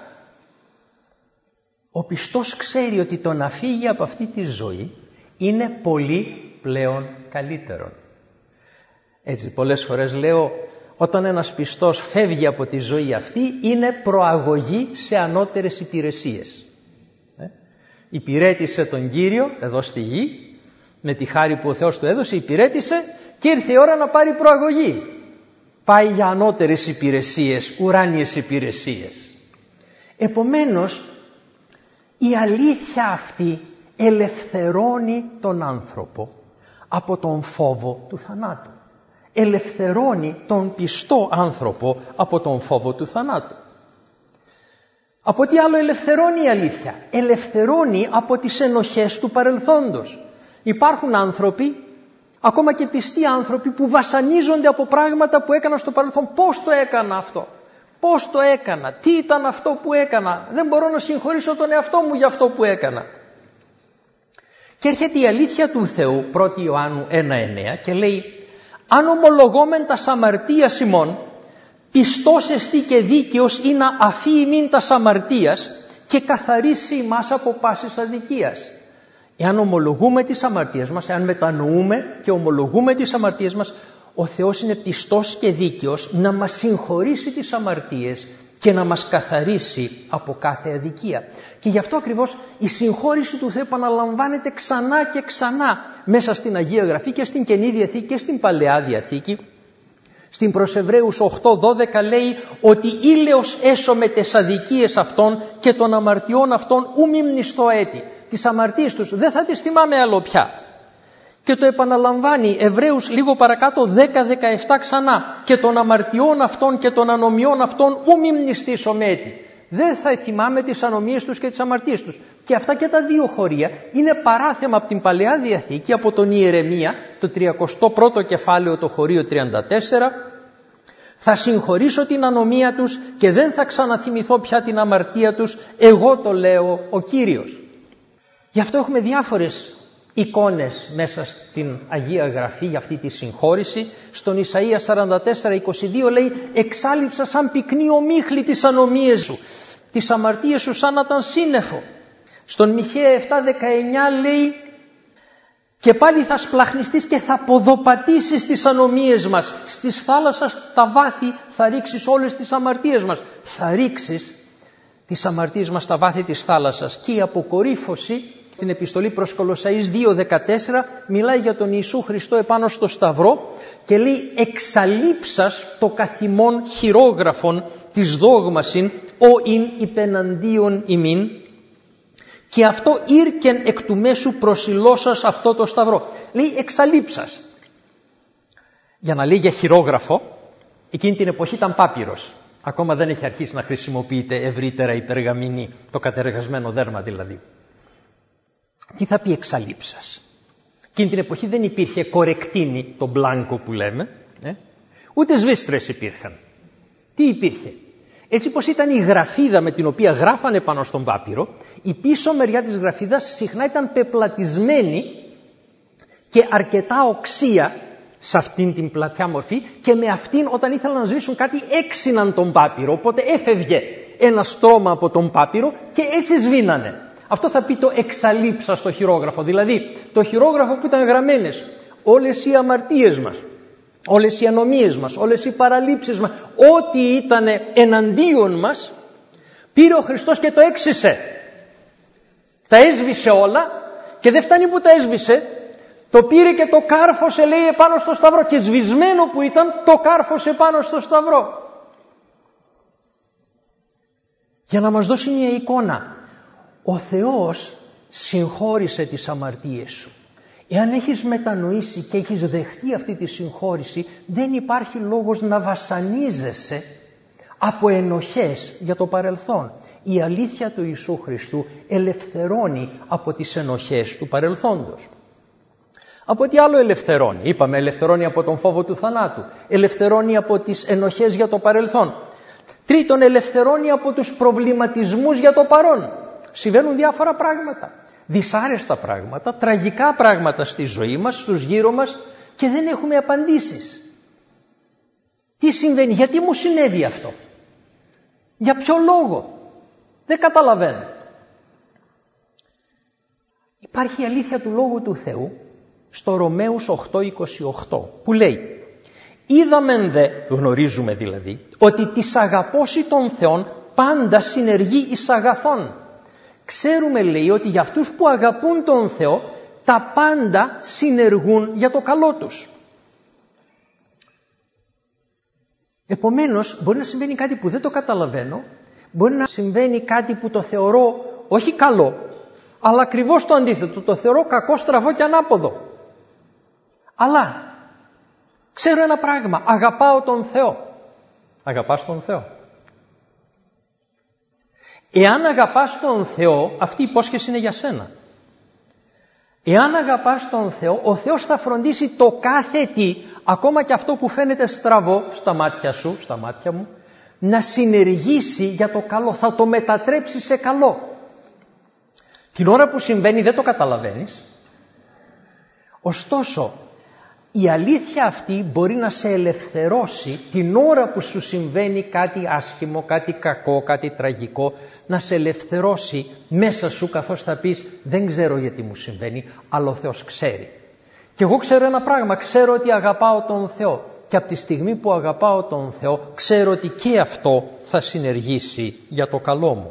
Ο πιστός ξέρει ότι το να φύγει από αυτή τη ζωή είναι πολύ πλέον καλύτερον. Έτσι, πολλές φορές λέω, όταν ένας πιστός φεύγει από τη ζωή αυτή, είναι προαγωγή σε ανώτερες υπηρεσίες. Ε? Υπηρέτησε τον Κύριο εδώ στη γη, με τη χάρη που ο Θεός του έδωσε, υπηρέτησε και ήρθε η ώρα να πάρει προαγωγή. Πάει για ανώτερες υπηρεσίες, ουράνιες υπηρεσίες. Επομένως, η αλήθεια αυτή ελευθερώνει τον άνθρωπο από τον φόβο του θανάτου. Ελευθερώνει τον πιστό άνθρωπο από τον φόβο του θανάτου. Από τι άλλο ελευθερώνει η αλήθεια? Ελευθερώνει από τις ενοχές του παρελθόντος. Υπάρχουν άνθρωποι, ακόμα και πιστοί άνθρωποι, που βασανίζονται από πράγματα που έκανα στο παρελθόν. Πώς το έκανα αυτό? Πώς το έκανα? Τι ήταν αυτό που έκανα? Δεν μπορώ να συγχωρήσω τον εαυτό μου για αυτό που έκανα. Και έρχεται η αλήθεια του Θεού, πρώτη Ιωάννου ένα εννέα, και λέει: «Αν ομολογόμεν τας αμαρτίας ημών, πιστός εστί και δίκαιος ή να αφή ημίν τας αμαρτίας και καθαρίσει ημάς από πάσης αδικίας». Εάν ομολογούμε τις αμαρτίες μας, εάν μετανοούμε και ομολογούμε τις αμαρτίες μας, ο Θεός είναι πιστός και δίκαιος να μας συγχωρήσει τις αμαρτίες και να μας καθαρίσει από κάθε αδικία. Και γι' αυτό ακριβώς η συγχώρηση του Θεού επαναλαμβάνεται ξανά και ξανά μέσα στην Αγία Γραφή και στην Καινή Διαθήκη και στην Παλαιά Διαθήκη. Στην προς Εβραίους οκτώ δώδεκα λέει ότι «ήλεος έσωμε τες αδικίες αυτών και των αμαρτιών αυτών ου μη μνηστώ έτη». Τις αμαρτίες τους δεν θα τις θυμάμαι άλλο πια. Και το επαναλαμβάνει Εβραίους λίγο παρακάτω δέκα δεκαεπτά ξανά. «Και των αμαρτιών αυτών και των ανομιών αυτών ου μη μνηστήσω με έτη». Δεν θα θυμάμαι τις ανομίες τους και τις αμαρτίες τους. Και αυτά και τα δύο χωρία είναι παράθεμα από την Παλαιά Διαθήκη, από τον Ιερεμία, το τριακοστό πρώτο κεφάλαιο, το χωρίο τριάντα τέσσερα. «Θα συγχωρήσω την ανομία τους και δεν θα ξαναθυμηθώ πια την αμαρτία τους, εγώ το λέω ο Κύριος». Γι' αυτό έχουμε διάφορες εικόνες μέσα στην Αγία Γραφή για αυτή τη συγχώρηση. Στον Ισαΐα σαράντα τέσσερα είκοσι δύο λέει «Εξάλειψα σαν πυκνή ομίχλη τις ανομίες σου, τις αμαρτίες σου σαν να ήταν σύννεφο». Στον Μιχαία επτά δεκαεννιά λέει «Και πάλι θα σπλαχνιστείς και θα ποδοπατήσεις τις ανομίες μας, στις θάλασσας τα βάθη θα ρίξεις όλες τις αμαρτίες μας». Θα ρίξεις τις αμαρτίες μας στα βάθη της θάλασσας. Και η αποκορύφωση στην επιστολή προς Κολοσσαείς δύο δεκατέσσερα μιλάει για τον Ιησού Χριστό επάνω στο Σταυρό και λέει «Εξαλείψας το καθημόν χειρόγραφον της δόγμασιν, ο ειν υπεναντίον ημίν, και αυτό ήρκεν εκ του μέσου προσιλώσας αυτό το Σταυρό». Λέει εξαλείψας. Για να λέει για χειρόγραφο, εκείνη την εποχή ήταν πάπυρος. Ακόμα δεν έχει αρχίσει να χρησιμοποιείται ευρύτερα η περγαμηνή, το κατεργασμένο δέρμα δηλαδή. Τι θα πει εξαλείψας? Εκείνη την εποχή δεν υπήρχε κορεκτίνη, το μπλάνκο που λέμε, ε? ούτε σβίστρες υπήρχαν. Τι υπήρχε? Έτσι πως ήταν η γραφίδα με την οποία γράφανε πάνω στον πάπυρο, η πίσω μεριά της γραφίδας συχνά ήταν πεπλατισμένη και αρκετά οξία σε αυτήν την πλατιά μορφή, και με αυτήν όταν ήθελαν να σβήσουν κάτι έξιναν τον πάπυρο, οπότε έφευγε ένα στρώμα από τον πάπυρο και έτσι σβήνανε. Αυτό θα πει το εξαλείψα στο χειρόγραφο, δηλαδή το χειρόγραφο που ήταν γραμμένες όλες οι αμαρτίες μας, όλες οι ανομίες μας, όλες οι παραλήψεις μας, ό,τι ήταν εναντίον μας, πήρε ο Χριστός και το έξισε. Τα έσβησε όλα, και δεν φτάνει που τα έσβησε, το πήρε και το κάρφωσε, λέει, επάνω στο σταυρό, και σβησμένο που ήταν το κάρφωσε πάνω στο σταυρό. Για να μας δώσει μια εικόνα. Ο Θεός συγχώρησε τις αμαρτίες σου. Εάν έχεις μετανοήσει και έχεις δεχτεί αυτή τη συγχώρηση, δεν υπάρχει λόγος να βασανίζεσαι από ενοχές για το παρελθόν. Η αλήθεια του Ιησού Χριστού ελευθερώνει από τις ενοχές του παρελθόντος. Από τι άλλο ελευθερώνει? Είπαμε, ελευθερώνει από τον φόβο του θανάτου, ελευθερώνει από τις ενοχές για το παρελθόν. Τρίτον, ελευθερώνει από τους προβληματισμούς για το παρόν. Συμβαίνουν διάφορα πράγματα, δυσάρεστα πράγματα, τραγικά πράγματα στη ζωή μας, στους γύρω μας, και δεν έχουμε απαντήσεις. Τι συμβαίνει? Γιατί μου συνέβη αυτό? Για ποιο λόγο? Δεν καταλαβαίνω. Υπάρχει η αλήθεια του Λόγου του Θεού στο Ρωμαίους οκτώ είκοσι οκτώ που λέει: είδαμεν δε, γνωρίζουμε δηλαδή, ότι της αγαπώσει των Θεών πάντα συνεργεί εις αγαθών. Ξέρουμε, λέει, ότι για αυτούς που αγαπούν τον Θεό τα πάντα συνεργούν για το καλό τους. Επομένως, μπορεί να συμβαίνει κάτι που δεν το καταλαβαίνω, μπορεί να συμβαίνει κάτι που το θεωρώ όχι καλό, αλλά ακριβώς το αντίθετο, το θεωρώ κακό, στραβό και ανάποδο. Αλλά ξέρω ένα πράγμα, αγαπάω τον Θεό. Αγαπάς τον Θεό? Εάν αγαπάς τον Θεό, αυτή η υπόσχεση είναι για σένα. Εάν αγαπάς τον Θεό, ο Θεός θα φροντίσει το κάθε τι, ακόμα και αυτό που φαίνεται στραβό στα μάτια σου, στα μάτια μου, να συνεργήσει για το καλό, θα το μετατρέψει σε καλό. Την ώρα που συμβαίνει δεν το καταλαβαίνεις. Ωστόσο, η αλήθεια αυτή μπορεί να σε ελευθερώσει την ώρα που σου συμβαίνει κάτι άσχημο, κάτι κακό, κάτι τραγικό, να σε ελευθερώσει μέσα σου, καθώς θα πεις δεν ξέρω γιατί μου συμβαίνει, αλλά ο Θεός ξέρει. Και εγώ ξέρω ένα πράγμα, ξέρω ότι αγαπάω τον Θεό, και από τη στιγμή που αγαπάω τον Θεό ξέρω ότι και αυτό θα συνεργήσει για το καλό μου.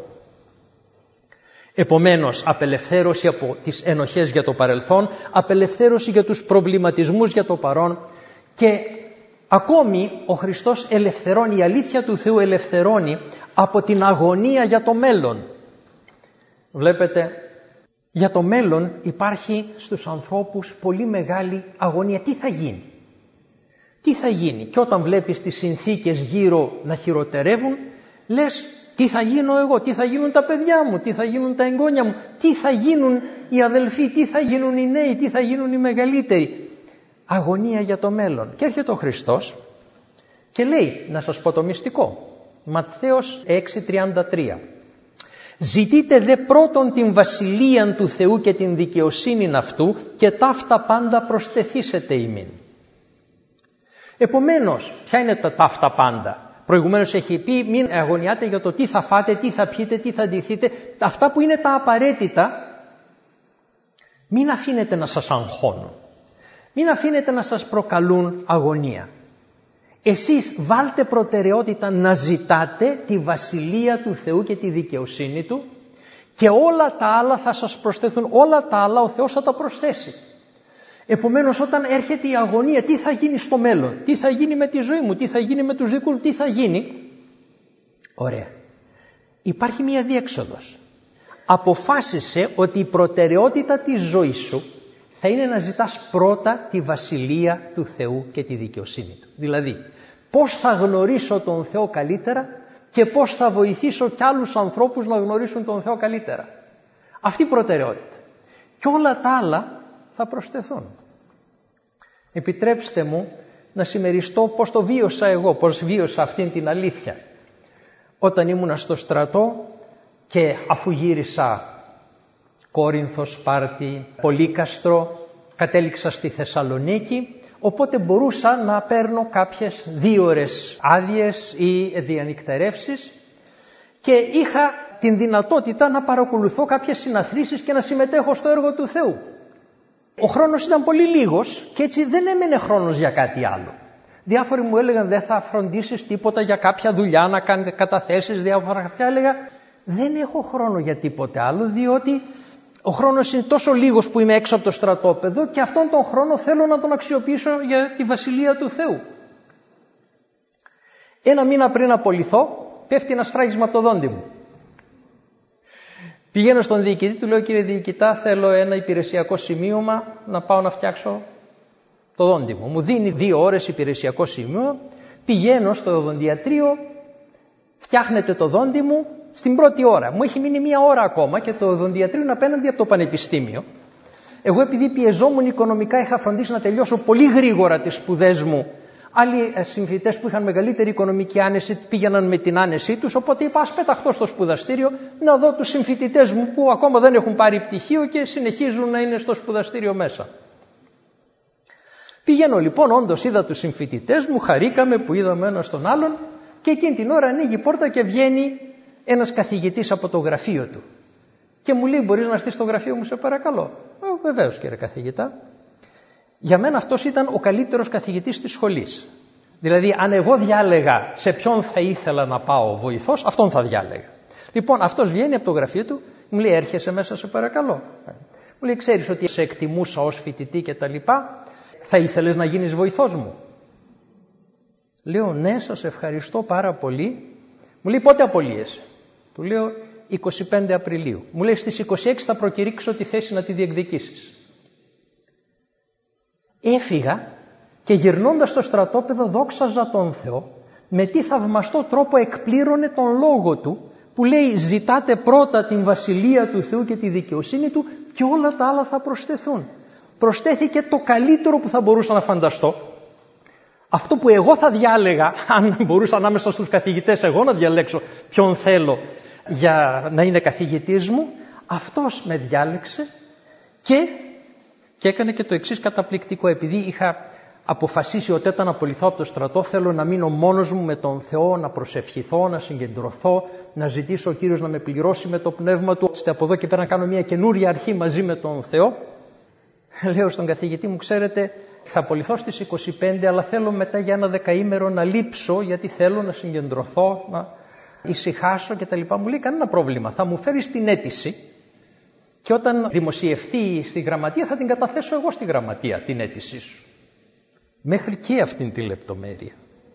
Επομένως, απελευθέρωση από τις ενοχές για το παρελθόν, απελευθέρωση για τους προβληματισμούς για το παρόν, και ακόμη ο Χριστός ελευθερώνει, η αλήθεια του Θεού ελευθερώνει από την αγωνία για το μέλλον. Βλέπετε, για το μέλλον υπάρχει στους ανθρώπους πολύ μεγάλη αγωνία. Τι θα γίνει? Τι θα γίνει? Και όταν βλέπεις τις συνθήκες γύρω να χειροτερεύουν, λες τι θα γίνω εγώ, τι θα γίνουν τα παιδιά μου, τι θα γίνουν τα εγγόνια μου, τι θα γίνουν οι αδελφοί, τι θα γίνουν οι νέοι, τι θα γίνουν οι μεγαλύτεροι. Αγωνία για το μέλλον. Και έρχεται ο Χριστός και λέει, να σας πω το μυστικό, Ματθαίος έξι τριάντα τρία. Ζητείτε δε πρώτον την βασιλείαν του Θεού και την δικαιοσύνην αυτού, και ταύτα πάντα προστεθήσετε ημίν. Επομένως, ποια είναι τα ταύτα πάντα? Προηγουμένως έχει πει μην αγωνιάτε για το τι θα φάτε, τι θα πιείτε, τι θα ντυθείτε. Αυτά που είναι τα απαραίτητα μην αφήνετε να σας αγχώνουν. Μην αφήνετε να σας προκαλούν αγωνία. Εσείς βάλτε προτεραιότητα να ζητάτε τη βασιλεία του Θεού και τη δικαιοσύνη Του, και όλα τα άλλα θα σας προσθέσουν, όλα τα άλλα ο Θεός θα τα προσθέσει. Επομένως, όταν έρχεται η αγωνία, τι θα γίνει στο μέλλον, τι θα γίνει με τη ζωή μου, τι θα γίνει με τους δικούς μου, τι θα γίνει. Ωραία. Υπάρχει μια διέξοδος. Αποφάσισε ότι η προτεραιότητα της ζωής σου θα είναι να ζητάς πρώτα τη βασιλεία του Θεού και τη δικαιοσύνη Του. Δηλαδή, πώς θα γνωρίσω τον Θεό καλύτερα? και πώς θα βοηθήσω κι άλλους ανθρώπους να γνωρίσουν τον Θεό καλύτερα. Αυτή η προτεραιότητα. Και όλα τα άλλα θα προσθεθούν. Επιτρέψτε μου να συμμεριστώ πώς το βίωσα εγώ, πώς βίωσα αυτήν την αλήθεια. Όταν ήμουνα στο στρατό και αφού γύρισα Κόρινθο, Σπάρτη, Πολύκαστρο, κατέληξα στη Θεσσαλονίκη, οπότε μπορούσα να παίρνω κάποιες δύο ώρες άδειες ή διανυκτερεύσεις και είχα την δυνατότητα να παρακολουθώ κάποιες συναθρήσεις και να συμμετέχω στο έργο του Θεού. Ο χρόνος ήταν πολύ λίγος και έτσι δεν έμενε χρόνος για κάτι άλλο. Διάφοροι μου έλεγαν δεν θα φροντίσεις τίποτα για κάποια δουλειά, να κάνεις καταθέσεις, διάφορα χαρτιά. Έλεγα δεν έχω χρόνο για τίποτε άλλο, διότι ο χρόνος είναι τόσο λίγος που είμαι έξω από το στρατόπεδο και αυτόν τον χρόνο θέλω να τον αξιοποιήσω για τη Βασιλεία του Θεού. Ένα μήνα πριν απολυθώ, πέφτει ένα σφράγισμα από το δόντι μου. Πηγαίνω στον διοικητή, του λέω κύριε διοικητά, θέλω ένα υπηρεσιακό σημείωμα να πάω να φτιάξω το δόντι μου. Μου δίνει δύο ώρες υπηρεσιακό σημείωμα, πηγαίνω στο οδοντιατρίο, φτιάχνεται το δόντι μου στην πρώτη ώρα. Μου έχει μείνει μία ώρα ακόμα και το οδοντιατρίο είναι απέναντι από το πανεπιστήμιο. Εγώ επειδή πιεζόμουν οικονομικά είχα φροντίσει να τελειώσω πολύ γρήγορα τις σπουδές μου. Άλλοι συμφοιτητές που είχαν μεγαλύτερη οικονομική άνεση πήγαιναν με την άνεσή τους, οπότε είπα ας πεταχτώ στο σπουδαστήριο να δω τους συμφοιτητές μου που ακόμα δεν έχουν πάρει πτυχίο και συνεχίζουν να είναι στο σπουδαστήριο μέσα. Πηγαίνω λοιπόν, όντως είδα τους συμφοιτητές μου, χαρήκαμε που είδαμε ένας τον άλλον και εκείνη την ώρα ανοίγει η πόρτα και βγαίνει ένας καθηγητής από το γραφείο του. Και μου λέει μπορείς να στείς στο γραφείο μου σε παρακαλώ. Ε, βεβαίως κύριε καθηγητά. Για μένα αυτός ήταν ο καλύτερος καθηγητής της σχολής. Δηλαδή αν εγώ διάλεγα σε ποιον θα ήθελα να πάω βοηθός, αυτόν θα διάλεγα. Λοιπόν αυτός βγαίνει από το γραφείο του, μου λέει έρχεσαι μέσα σε παρακαλώ. Μου λέει ξέρεις ότι σε εκτιμούσα ως φοιτητή και τα λοιπά, θα ήθελες να γίνεις βοηθός μου. Λέω ναι σας ευχαριστώ πάρα πολύ. Μου λέει πότε απολύεσαι. Του λέω είκοσι πέντε Απριλίου. Μου λέει στις είκοσι έξι θα προκηρύξω τη θέση να τη διεκδικήσεις. Έφυγα και γυρνώντας στο στρατόπεδο δόξαζα τον Θεό με τι θαυμαστό τρόπο εκπλήρωνε τον λόγο του που λέει ζητάτε πρώτα την βασιλεία του Θεού και τη δικαιοσύνη του και όλα τα άλλα θα προσθεθούν. Προσθέθηκε το καλύτερο που θα μπορούσα να φανταστώ. Αυτό που εγώ θα διάλεγα, αν μπορούσα ανάμεσα στους καθηγητές εγώ να διαλέξω ποιον θέλω για να είναι καθηγητής μου, αυτός με διάλεξε και, και έκανε και το εξής καταπληκτικό. Επειδή είχα αποφασίσει ότι όταν απολυθώ από το στρατό θέλω να μείνω μόνος μου με τον Θεό, να προσευχηθώ, να συγκεντρωθώ, να ζητήσω ο Κύριος να με πληρώσει με το πνεύμα Του, ώστε από εδώ και πέρα να κάνω μια καινούρια αρχή μαζί με τον Θεό. Λέω στον καθηγητή μου, ξέρετε, θα απολυθώ στις είκοσι πέντε, αλλά θέλω μετά για ένα δεκαήμερο να λείψω, γιατί θέλω να συγκεντρωθώ, να ησυχάσω κτλ. Μου λέει, κανένα πρόβλημα, θα μου φέρεις την αίτηση και όταν δημοσιευθεί στη γραμματεία θα την καταθέσω εγώ στη γραμματεία, την αίτησή σου. Μέχρι και αυτήν τη λεπτομέρεια.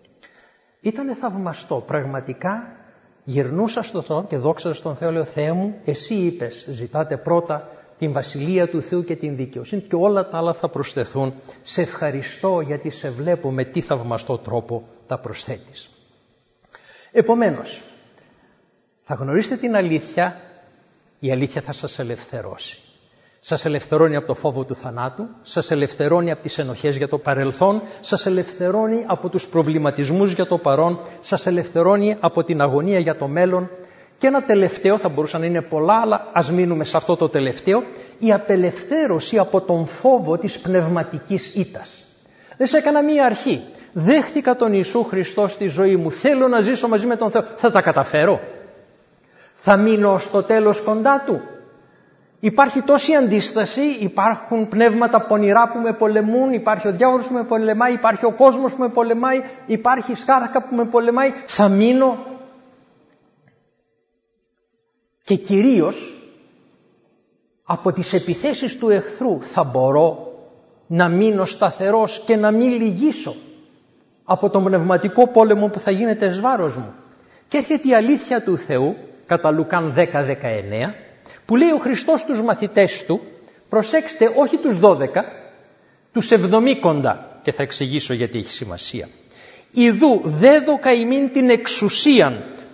Ήτανε θαυμαστό, πραγματικά γυρνούσα στον Θεό και δόξαζα στον Θεό, λέω, Θεέ μου, εσύ είπες, ζητάτε πρώτα την βασιλεία του Θεού και την δικαιοσύνη και όλα τα άλλα θα προσθεθούν. Σε ευχαριστώ γιατί σε βλέπω με τι θαυμαστό τρόπο τα προσθέτεις. Επομένως, θα γνωρίσετε την αλήθεια, η αλήθεια θα σας ελευθερώσει. Σας ελευθερώνει από το φόβο του θανάτου, σας ελευθερώνει από τις ενοχές για το παρελθόν, σας ελευθερώνει από τους προβληματισμούς για το παρόν, σας ελευθερώνει από την αγωνία για το μέλλον. Και ένα τελευταίο, θα μπορούσαν να είναι πολλά, αλλά ας μείνουμε σε αυτό το τελευταίο, η απελευθέρωση από τον φόβο της πνευματικής ήττας. Δεν σε έκανα μία αρχή. Δέχτηκα τον Ιησού Χριστό στη ζωή μου. Θέλω να ζήσω μαζί με τον Θεό. Θα τα καταφέρω. Θα μείνω στο τέλος κοντά Του. Υπάρχει τόση αντίσταση, υπάρχουν πνεύματα πονηρά που με πολεμούν, υπάρχει ο διάβολος που με πολεμάει, υπάρχει ο κόσμος που με πολεμάει, υπάρχει η σκάρκα που με πολεμάει. Θα μείνω. Και κυρίως από τις επιθέσεις του εχθρού θα μπορώ να μείνω σταθερός και να μην λυγίσω από τον πνευματικό πόλεμο που θα γίνεται εις βάρος μου. Και έρχεται η αλήθεια του Θεού κατά Λουκάν δέκα δεκαεννέα που λέει ο Χριστός στους μαθητές Του, προσέξτε, όχι τους δώδεκα, τους εβδομήκοντα, και θα εξηγήσω γιατί έχει σημασία. Ιδού δέδοκα ημίν την εξουσίαν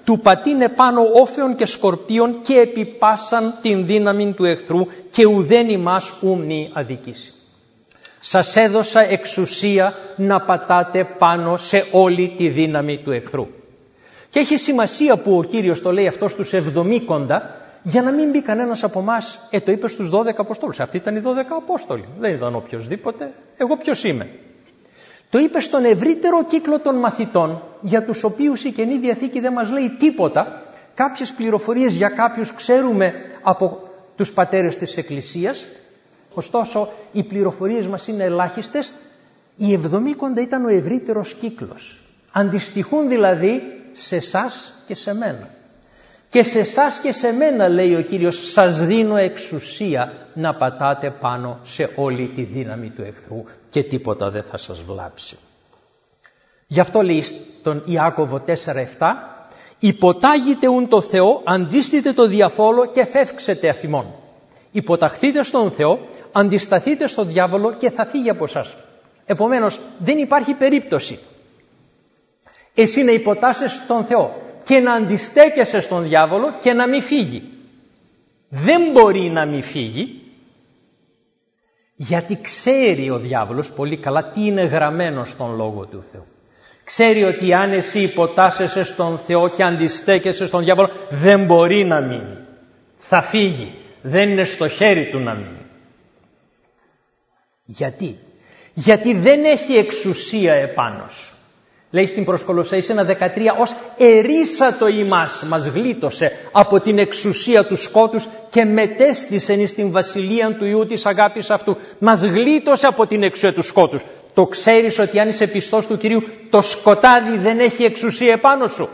του πατίνε πάνω όφεων και σκορπίων και επιπάσαν την δύναμη του εχθρού και ουδέν ημάς ουμνή αδικήσει. Σας έδωσα εξουσία να πατάτε πάνω σε όλη τη δύναμη του εχθρού. Και έχει σημασία που ο Κύριος το λέει αυτό στους εβδομήκοντα, για να μην μπει κανένας από εμάς, ε, το είπε στους δώδεκα Αποστόλους. Αυτοί ήταν οι δώδεκα Απόστολοι, δεν ήταν οποιοσδήποτε. Εγώ ποιος είμαι? Το είπε στον ευρύτερο κύκλο των μαθητών, για τους οποίους η Καινή Διαθήκη δεν μας λέει τίποτα. Κάποιες πληροφορίες για κάποιους ξέρουμε από τους πατέρες της Εκκλησίας, ωστόσο οι πληροφορίες μας είναι ελάχιστες. Οι εβδομήκοντα ήταν ο ευρύτερος κύκλος. Αντιστοιχούν δηλαδή σε εσάς και σε μένα. Και σε εσάς και σε μένα, λέει ο Κύριος, σας δίνω εξουσία να πατάτε πάνω σε όλη τη δύναμη του εχθρού και τίποτα δεν θα σας βλάψει. Γι' αυτό λέει στον Ιάκωβο τέσσερα επτά, υποτάγετε ουν το Θεό, αντίστητε το διαφόλο και φεύξετε αφημών. Υποταχθείτε στον Θεό, αντισταθείτε στον διάβολο και θα φύγει από εσάς. Επομένως δεν υπάρχει περίπτωση εσύ να υποτάσσεις στον Θεό και να αντιστέκεσαι στον διάβολο και να μην φύγει. Δεν μπορεί να μην φύγει, γιατί ξέρει ο διάβολος πολύ καλά τι είναι γραμμένο στον Λόγο του Θεού. Ξέρει ότι αν εσύ υποτάσσεσαι στον Θεό και αντιστέκεσαι στον διάβολο, δεν μπορεί να μείνει. Θα φύγει. Δεν είναι στο χέρι του να μείνει. Γιατί? Γιατί δεν έχει εξουσία επάνω σου. Λέει στην προς Κολοσσαείς ένα δεκατρία, ως ερίσατο ημάς, μας γλίτωσε από την εξουσία του σκότους και μετέστησεν εις την βασιλεία του Υιού της αγάπης αυτού. Μας γλίτωσε από την εξουσία του σκότους. Το ξέρεις ότι αν είσαι πιστός του Κυρίου, το σκοτάδι δεν έχει εξουσία επάνω σου.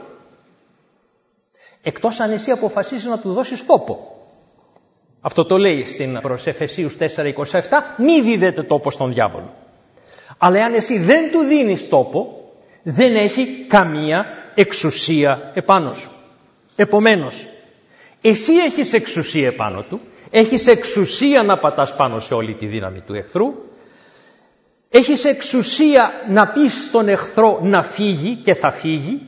Εκτός αν εσύ αποφασίσεις να του δώσεις τόπο. Αυτό το λέει στην προς Εφεσίους τέσσερα είκοσι επτά, μη δίδετε τόπο στον διάβολο. Αλλά αν εσύ δεν του δίνεις τόπο, δεν έχει καμία εξουσία επάνω σου. Επομένως, εσύ έχεις εξουσία επάνω του, έχεις εξουσία να πατάς πάνω σε όλη τη δύναμη του εχθρού, έχεις εξουσία να πεις στον εχθρό να φύγει και θα φύγει,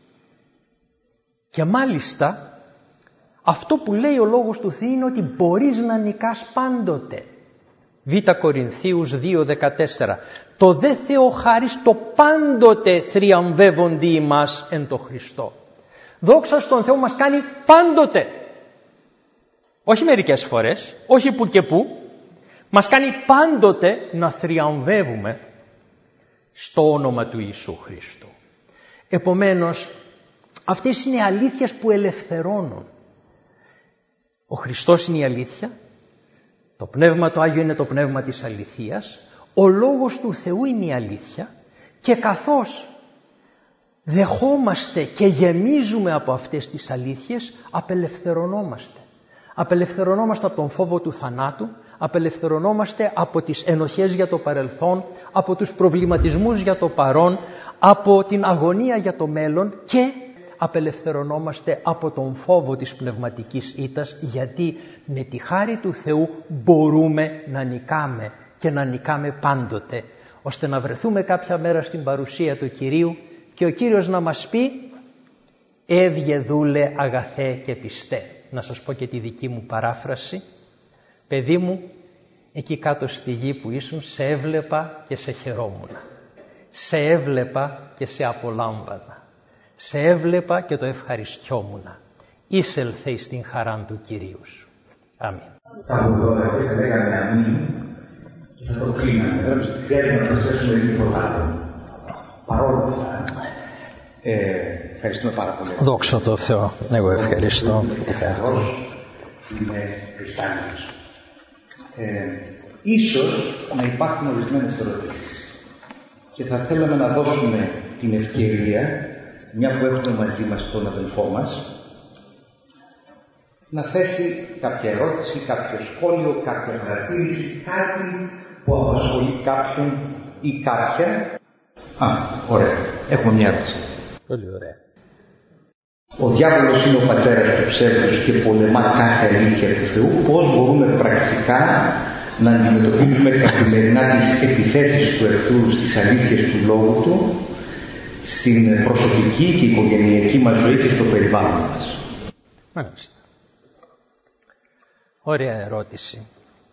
και μάλιστα αυτό που λέει ο Λόγος του Θεού είναι ότι μπορείς να νικάς πάντοτε. Β Κορινθίους δύο δεκατέσσερα. Το δε Θεό χάρις το πάντοτε θριαμβεύοντι ημάς εν το Χριστό. Δόξα στον Θεό μας κάνει πάντοτε. Όχι μερικές φορές, όχι που και που. Μας κάνει πάντοτε να θριαμβεύουμε στο όνομα του Ιησού Χριστού. Επομένως, αυτές είναι αλήθειες που ελευθερώνουν. Ο Χριστός είναι η αλήθεια. Το Πνεύμα το Άγιο είναι το πνεύμα της αληθείας. Ο Λόγος του Θεού είναι η αλήθεια. Και καθώς δεχόμαστε και γεμίζουμε από αυτές τις αλήθειες, απελευθερωνόμαστε. Απελευθερωνόμαστε από τον φόβο του θανάτου, απελευθερωνόμαστε από τις ενοχές για το παρελθόν, από τους προβληματισμούς για το παρόν, από την αγωνία για το μέλλον και απελευθερωνόμαστε από τον φόβο της πνευματικής ήττας, γιατί με τη χάρη του Θεού μπορούμε να νικάμε και να νικάμε πάντοτε, ώστε να βρεθούμε κάποια μέρα στην παρουσία του Κυρίου και ο Κύριος να μας πει «Έβγε δούλε αγαθέ και πιστέ». Να σας πω και τη δική μου παράφραση. Παιδί μου, εκεί κάτω στη γη που ήσουν, σε έβλεπα και σε χαιρόμουν. Σε έβλεπα και σε απολάμβανα. Σε έβλεπα και το ευχαριστιόμουνα. Είσελθε εις την χαρά του Κυρίου σου. Αμήν.
Θα μου το λέγαμε αμήν και θα το κλείναμε. Δεν χρειάζεται να προσθέσουμε τίποτα άλλο. Παρόλο αυτά, ευχαριστούμε πάρα πολύ.
Δόξα τω Θεώ. Εγώ ευχαριστώ.
Είμαι Χριστιανός. Ίσως να υπάρχουν ορισμένες ερωτήσεις και θα θέλαμε να δώσουμε την ευκαιρία, μια που έχουμε μαζί μας τον αδελφό μας, να θέσει κάποια ερώτηση, κάποιο σχόλιο, κάποια παρατήρηση, κάτι που απασχολεί κάποιον ή κάποια. Α, ωραία. Έχουμε μια ερώτηση.
Πολύ ωραία.
Ο διάβολος είναι ο πατέρας του ψεύδους και πολεμά κάθε αλήθεια του Θεού. Πώς μπορούμε πρακτικά να αντιμετωπίσουμε καθημερινά τις επιθέσεις του εχθρού στις αλήθειες του Λόγου Του, στην προσωπική και οικογενειακή μας ζωή και στο περιβάλλον μας.
Μάλιστα. Ωραία ερώτηση.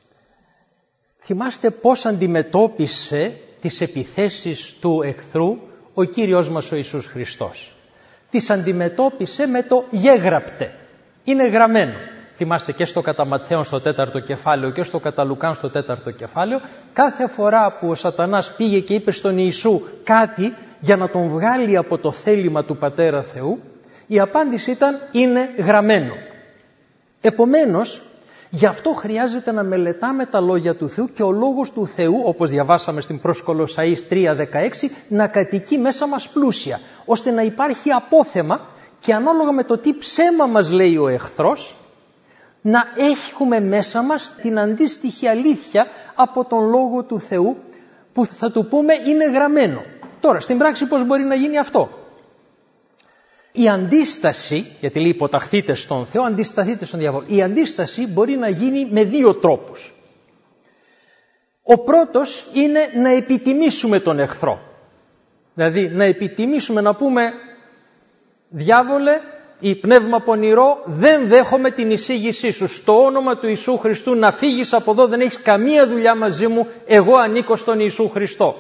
Θυμάστε πώς αντιμετώπισε τις επιθέσεις του εχθρού ο Κύριος μας ο Ιησούς Χριστός. Τις αντιμετώπισε με το γέγραπτε. Είναι γραμμένο. Θυμάστε και στο κατά Ματθαίον στο τέταρτο κεφάλαιο και στο κατά Λουκάν στο τέταρτο κεφάλαιο, κάθε φορά που ο Σατανάς πήγε και είπε στον Ιησού κάτι για να τον βγάλει από το θέλημα του Πατέρα Θεού, η απάντηση ήταν είναι γραμμένο. Επομένως, γι' αυτό χρειάζεται να μελετάμε τα λόγια του Θεού και ο λόγος του Θεού, όπως διαβάσαμε στην προς Κολοσσαείς τρία δεκαέξι, να κατοικεί μέσα μας πλούσια, ώστε να υπάρχει απόθεμα και ανάλογα με το τι ψέμα μας λέει ο εχθρός, να έχουμε μέσα μας την αντίστοιχη αλήθεια από τον Λόγο του Θεού που θα του πούμε είναι γραμμένο. Τώρα, στην πράξη πώς μπορεί να γίνει αυτό? Η αντίσταση, γιατί λέει υποταχθείτε στον Θεό, αντισταθείτε στον διάβολο. Η αντίσταση μπορεί να γίνει με δύο τρόπους. Ο πρώτος είναι να επιτιμήσουμε τον εχθρό. Δηλαδή να επιτιμήσουμε, να πούμε διάβολε ή πνεύμα πονηρό, δεν δέχομαι την εισήγησή σου. Στο όνομα του Ιησού Χριστού να φύγεις από εδώ, δεν έχεις καμία δουλειά μαζί μου, εγώ ανήκω στον Ιησού Χριστό.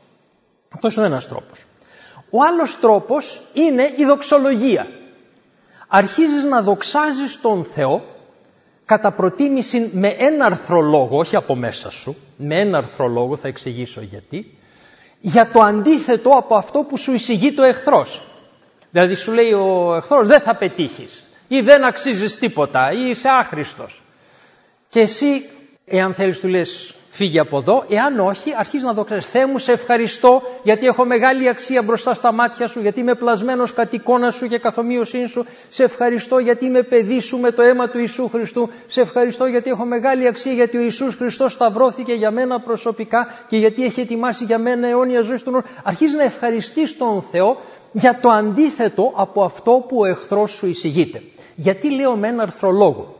Αυτός είναι ένας τρόπος. Ο άλλος τρόπος είναι η δοξολογία. Αρχίζεις να δοξάζεις τον Θεό κατά προτίμηση με έναρθρο λόγο, όχι από μέσα σου, με έναρθρο λόγο, θα εξηγήσω γιατί, για το αντίθετο από αυτό που σου εισηγεί το εχθρός. Δηλαδή σου λέει ο εχθρός δεν θα πετύχεις ή δεν αξίζεις τίποτα ή είσαι άχρηστος. Και εσύ, εάν θέλεις, του λες φύγε από εδώ, εάν όχι, αρχίζεις να δοξάζεις. Θεέ μου, σε ευχαριστώ γιατί έχω μεγάλη αξία μπροστά στα μάτια σου, γιατί είμαι πλασμένος κατ' εικόνα σου και καθομοίωσή σου. Σε ευχαριστώ γιατί είμαι παιδί σου με το αίμα του Ιησού Χριστού. Σε ευχαριστώ γιατί έχω μεγάλη αξία, γιατί ο Ιησούς Χριστός σταυρώθηκε για μένα προσωπικά και γιατί έχει ετοιμάσει για μένα αιώνια ζωή στον ουρανό. Αρχίζεις να ευχαριστείς τον Θεό για το αντίθετο από αυτό που ο εχθρός σου εισηγείται. Γιατί λέω με ένα αρθρολόγο?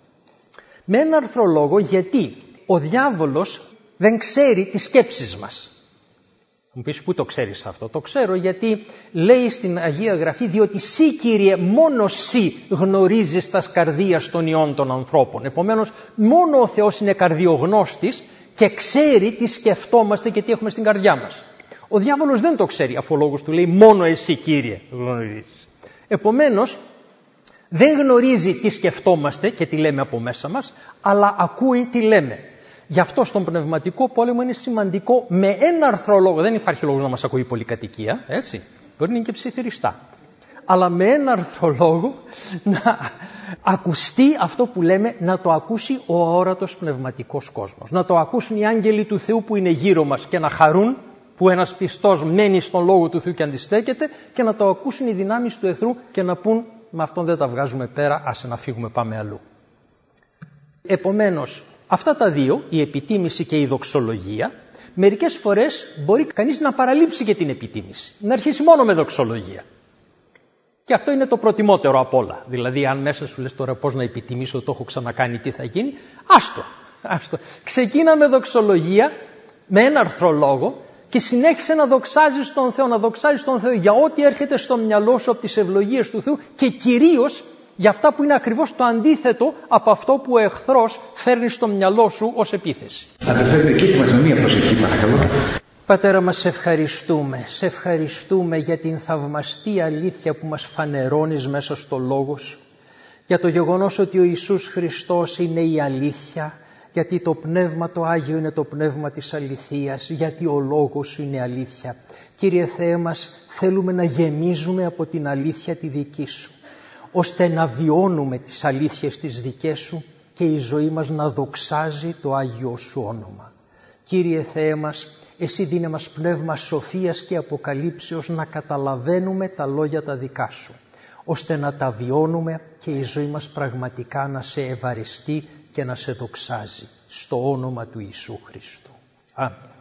Με ένα αρθρολόγο γιατί ο διάβολος δεν ξέρει τις σκέψεις μας. Μου πεις πού το ξέρεις αυτό? Το ξέρω γιατί λέει στην Αγία Γραφή, διότι σύ Κύριε μόνο σύ γνωρίζεις τας καρδίας των ιών των ανθρώπων. Επομένως μόνο ο Θεός είναι καρδιογνώστης και ξέρει τι σκεφτόμαστε και τι έχουμε στην καρδιά μας. Ο διάβολος δεν το ξέρει, αφού ο λόγος του λέει μόνο εσύ Κύριε γνωρίζεις. Επομένως δεν γνωρίζει τι σκεφτόμαστε και τι λέμε από μέσα μας, αλλά ακούει τι λέμε. Γι' αυτό στον πνευματικό πόλεμο είναι σημαντικό με ένα αρθρολόγο, δεν υπάρχει λόγος να μας ακούει πολυκατοικία, έτσι, μπορεί να είναι και ψιθυριστά, αλλά με ένα αρθρολόγο να ακουστεί αυτό που λέμε, να το ακούσει ο αόρατος πνευματικός κόσμος, να το ακούσουν οι άγγελοι του Θεού που είναι γύρω μας και να χαρούν που ένας πιστός μένει στον Λόγο του Θεού και αντιστέκεται, και να το ακούσουν οι δυνάμεις του εχθρού και να πούν με αυτόν δεν τα βγάζουμε πέρα, άσε να φύγουμε, πάμε αλλού. Επομένως, αυτά τα δύο, η επιτίμηση και η δοξολογία, μερικές φορές μπορεί κανείς να παραλείψει και την επιτίμηση, να αρχίσει μόνο με δοξολογία. Και αυτό είναι το προτιμότερο απ' όλα. Δηλαδή, αν μέσα σου λες τώρα πώς να επιτιμήσω, το έχω ξανακάνει, τι θα γίνει, άστο, άστο. Ξεκίνα με δοξολογία, με ένα αρθρολόγο, και συνέχισε να δοξάζεις τον Θεό, να δοξάζεις τον Θεό για ό,τι έρχεται στο μυαλό σου από τις ευλογίες του Θεού και κυρίως για αυτά που είναι ακριβώς το αντίθετο από αυτό που ο εχθρός φέρνει στο μυαλό σου ως επίθεση.
Αδελφέ, κλείστε μας με μία προσευχή, παρακαλώ.
Πατέρα μας, σε ευχαριστούμε. Σε ευχαριστούμε για την θαυμαστή αλήθεια που μας φανερώνεις μέσα στο Λόγο σου. Για το γεγονός ότι ο Ιησούς Χριστός είναι η αλήθεια. Γιατί το Πνεύμα το Άγιο είναι το Πνεύμα της αληθείας. Γιατί ο Λόγος σου είναι αλήθεια. Κύριε Θεέ μας, θέλουμε να γεμίζουμε από την αλήθεια τη δική σου, ώστε να βιώνουμε τις αλήθειες τις δικές σου και η ζωή μας να δοξάζει το Άγιο σου όνομα. Κύριε Θεέ μας, εσύ δίνε μας πνεύμα σοφίας και αποκαλύψεως να καταλαβαίνουμε τα λόγια τα δικά σου, ώστε να τα βιώνουμε και η ζωή μας πραγματικά να σε ευαρεστεί και να σε δοξάζει. Στο όνομα του Ιησού Χριστού. Αμήν.